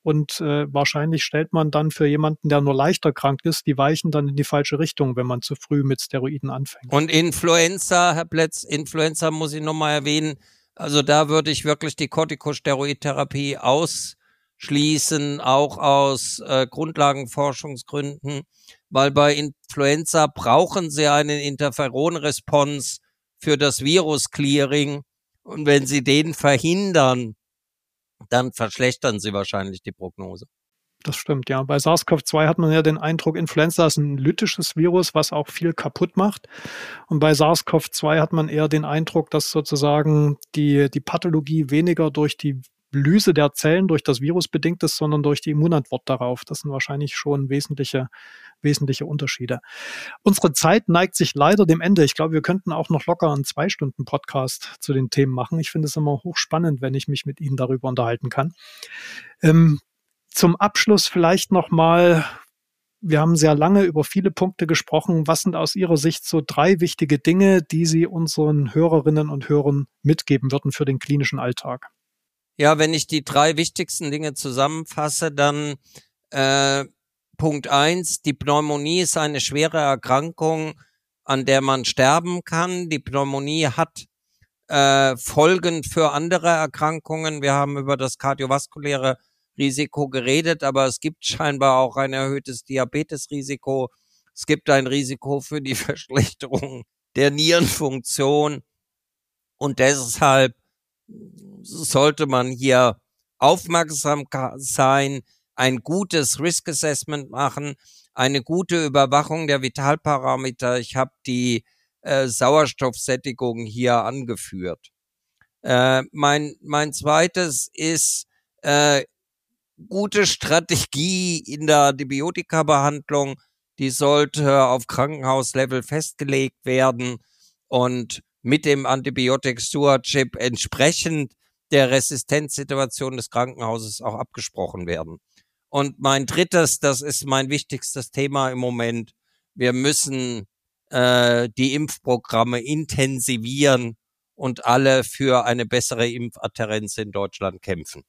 und äh, wahrscheinlich stellt man dann für jemanden, der nur leicht erkrankt ist, die Weichen dann in die falsche Richtung, wenn man zu früh mit Steroiden anfängt. Und Influenza, Herr Plätz, Influenza muss ich nochmal erwähnen, also da würde ich wirklich die Corticosteroidtherapie ausschließen, auch aus äh, Grundlagenforschungsgründen, weil bei Influenza brauchen Sie einen Interferonresponse für das Virus-Clearing und wenn Sie den verhindern, dann verschlechtern Sie wahrscheinlich die Prognose. Das stimmt, ja. Bei SARS-C o V zwei hat man ja den Eindruck, Influenza ist ein lytisches Virus, was auch viel kaputt macht. Und bei SARS-C o V zwei hat man eher den Eindruck, dass sozusagen die, die Pathologie weniger durch die Lyse der Zellen, durch das Virus bedingt ist, sondern durch die Immunantwort darauf. Das sind wahrscheinlich schon wesentliche, wesentliche Unterschiede. Unsere Zeit neigt sich leider dem Ende. Ich glaube, wir könnten auch noch locker einen Zwei-Stunden-Podcast zu den Themen machen. Ich finde es immer hochspannend, wenn ich mich mit Ihnen darüber unterhalten kann. Ähm, Zum Abschluss vielleicht nochmal, wir haben sehr lange über viele Punkte gesprochen. Was sind aus Ihrer Sicht so drei wichtige Dinge, die Sie unseren Hörerinnen und Hörern mitgeben würden für den klinischen Alltag? Ja, wenn ich die drei wichtigsten Dinge zusammenfasse, dann äh, Punkt eins, die Pneumonie ist eine schwere Erkrankung, an der man sterben kann. Die Pneumonie hat äh, Folgen für andere Erkrankungen. Wir haben über das kardiovaskuläre Risiko geredet, aber es gibt scheinbar auch ein erhöhtes Diabetesrisiko. Es gibt ein Risiko für die Verschlechterung der Nierenfunktion und deshalb sollte man hier aufmerksam sein, ein gutes Risk Assessment machen, eine gute Überwachung der Vitalparameter. Ich habe die äh, Sauerstoffsättigung hier angeführt. Äh, mein, mein zweites ist äh, gute Strategie in der Antibiotikabehandlung, die sollte auf Krankenhauslevel festgelegt werden und mit dem Antibiotic Stewardship entsprechend der Resistenzsituation des Krankenhauses auch abgesprochen werden. Und mein drittes, das ist mein wichtigstes Thema im Moment, wir müssen äh, die Impfprogramme intensivieren und alle für eine bessere Impfadhärenz in Deutschland kämpfen.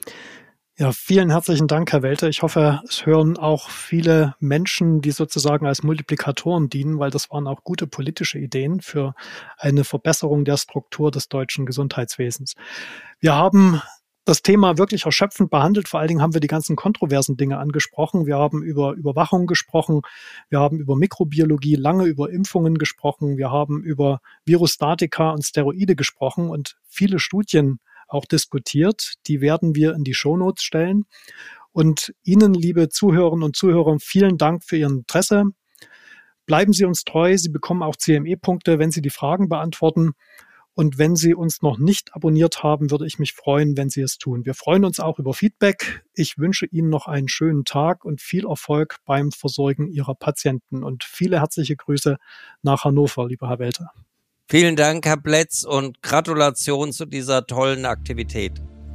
Ja, vielen herzlichen Dank, Herr Welter. Ich hoffe, es hören auch viele Menschen, die sozusagen als Multiplikatoren dienen, weil das waren auch gute politische Ideen für eine Verbesserung der Struktur des deutschen Gesundheitswesens. Wir haben das Thema wirklich erschöpfend behandelt. Vor allen Dingen haben wir die ganzen kontroversen Dinge angesprochen. Wir haben über Überwachung gesprochen. Wir haben über Mikrobiologie, lange über Impfungen gesprochen. Wir haben über Virustatika und Steroide gesprochen und viele Studien auch diskutiert. Die werden wir in die Shownotes stellen. Und Ihnen, liebe Zuhörerinnen und Zuhörer, vielen Dank für Ihr Interesse. Bleiben Sie uns treu. Sie bekommen auch C M E-Punkte, wenn Sie die Fragen beantworten. Und wenn Sie uns noch nicht abonniert haben, würde ich mich freuen, wenn Sie es tun. Wir freuen uns auch über Feedback. Ich wünsche Ihnen noch einen schönen Tag und viel Erfolg beim Versorgen Ihrer Patienten. Und viele herzliche Grüße nach Hannover, lieber Herr Welter. Vielen Dank, Herr Plätz, und Gratulation zu dieser tollen Aktivität.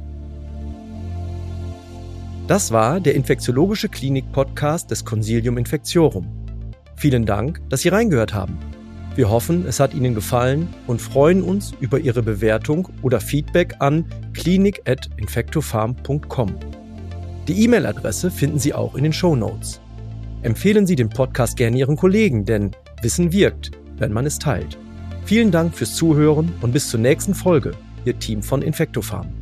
Das war der infektiologische Klinik-Podcast des Consilium Infectiorum. Vielen Dank, dass Sie reingehört haben. Wir hoffen, es hat Ihnen gefallen und freuen uns über Ihre Bewertung oder Feedback an klinik at infectofarm punkt com. Die E-Mail-Adresse finden Sie auch in den Shownotes. Empfehlen Sie den Podcast gerne Ihren Kollegen, denn Wissen wirkt, wenn man es teilt. Vielen Dank fürs Zuhören und bis zur nächsten Folge, Ihr Team von Infectofarm.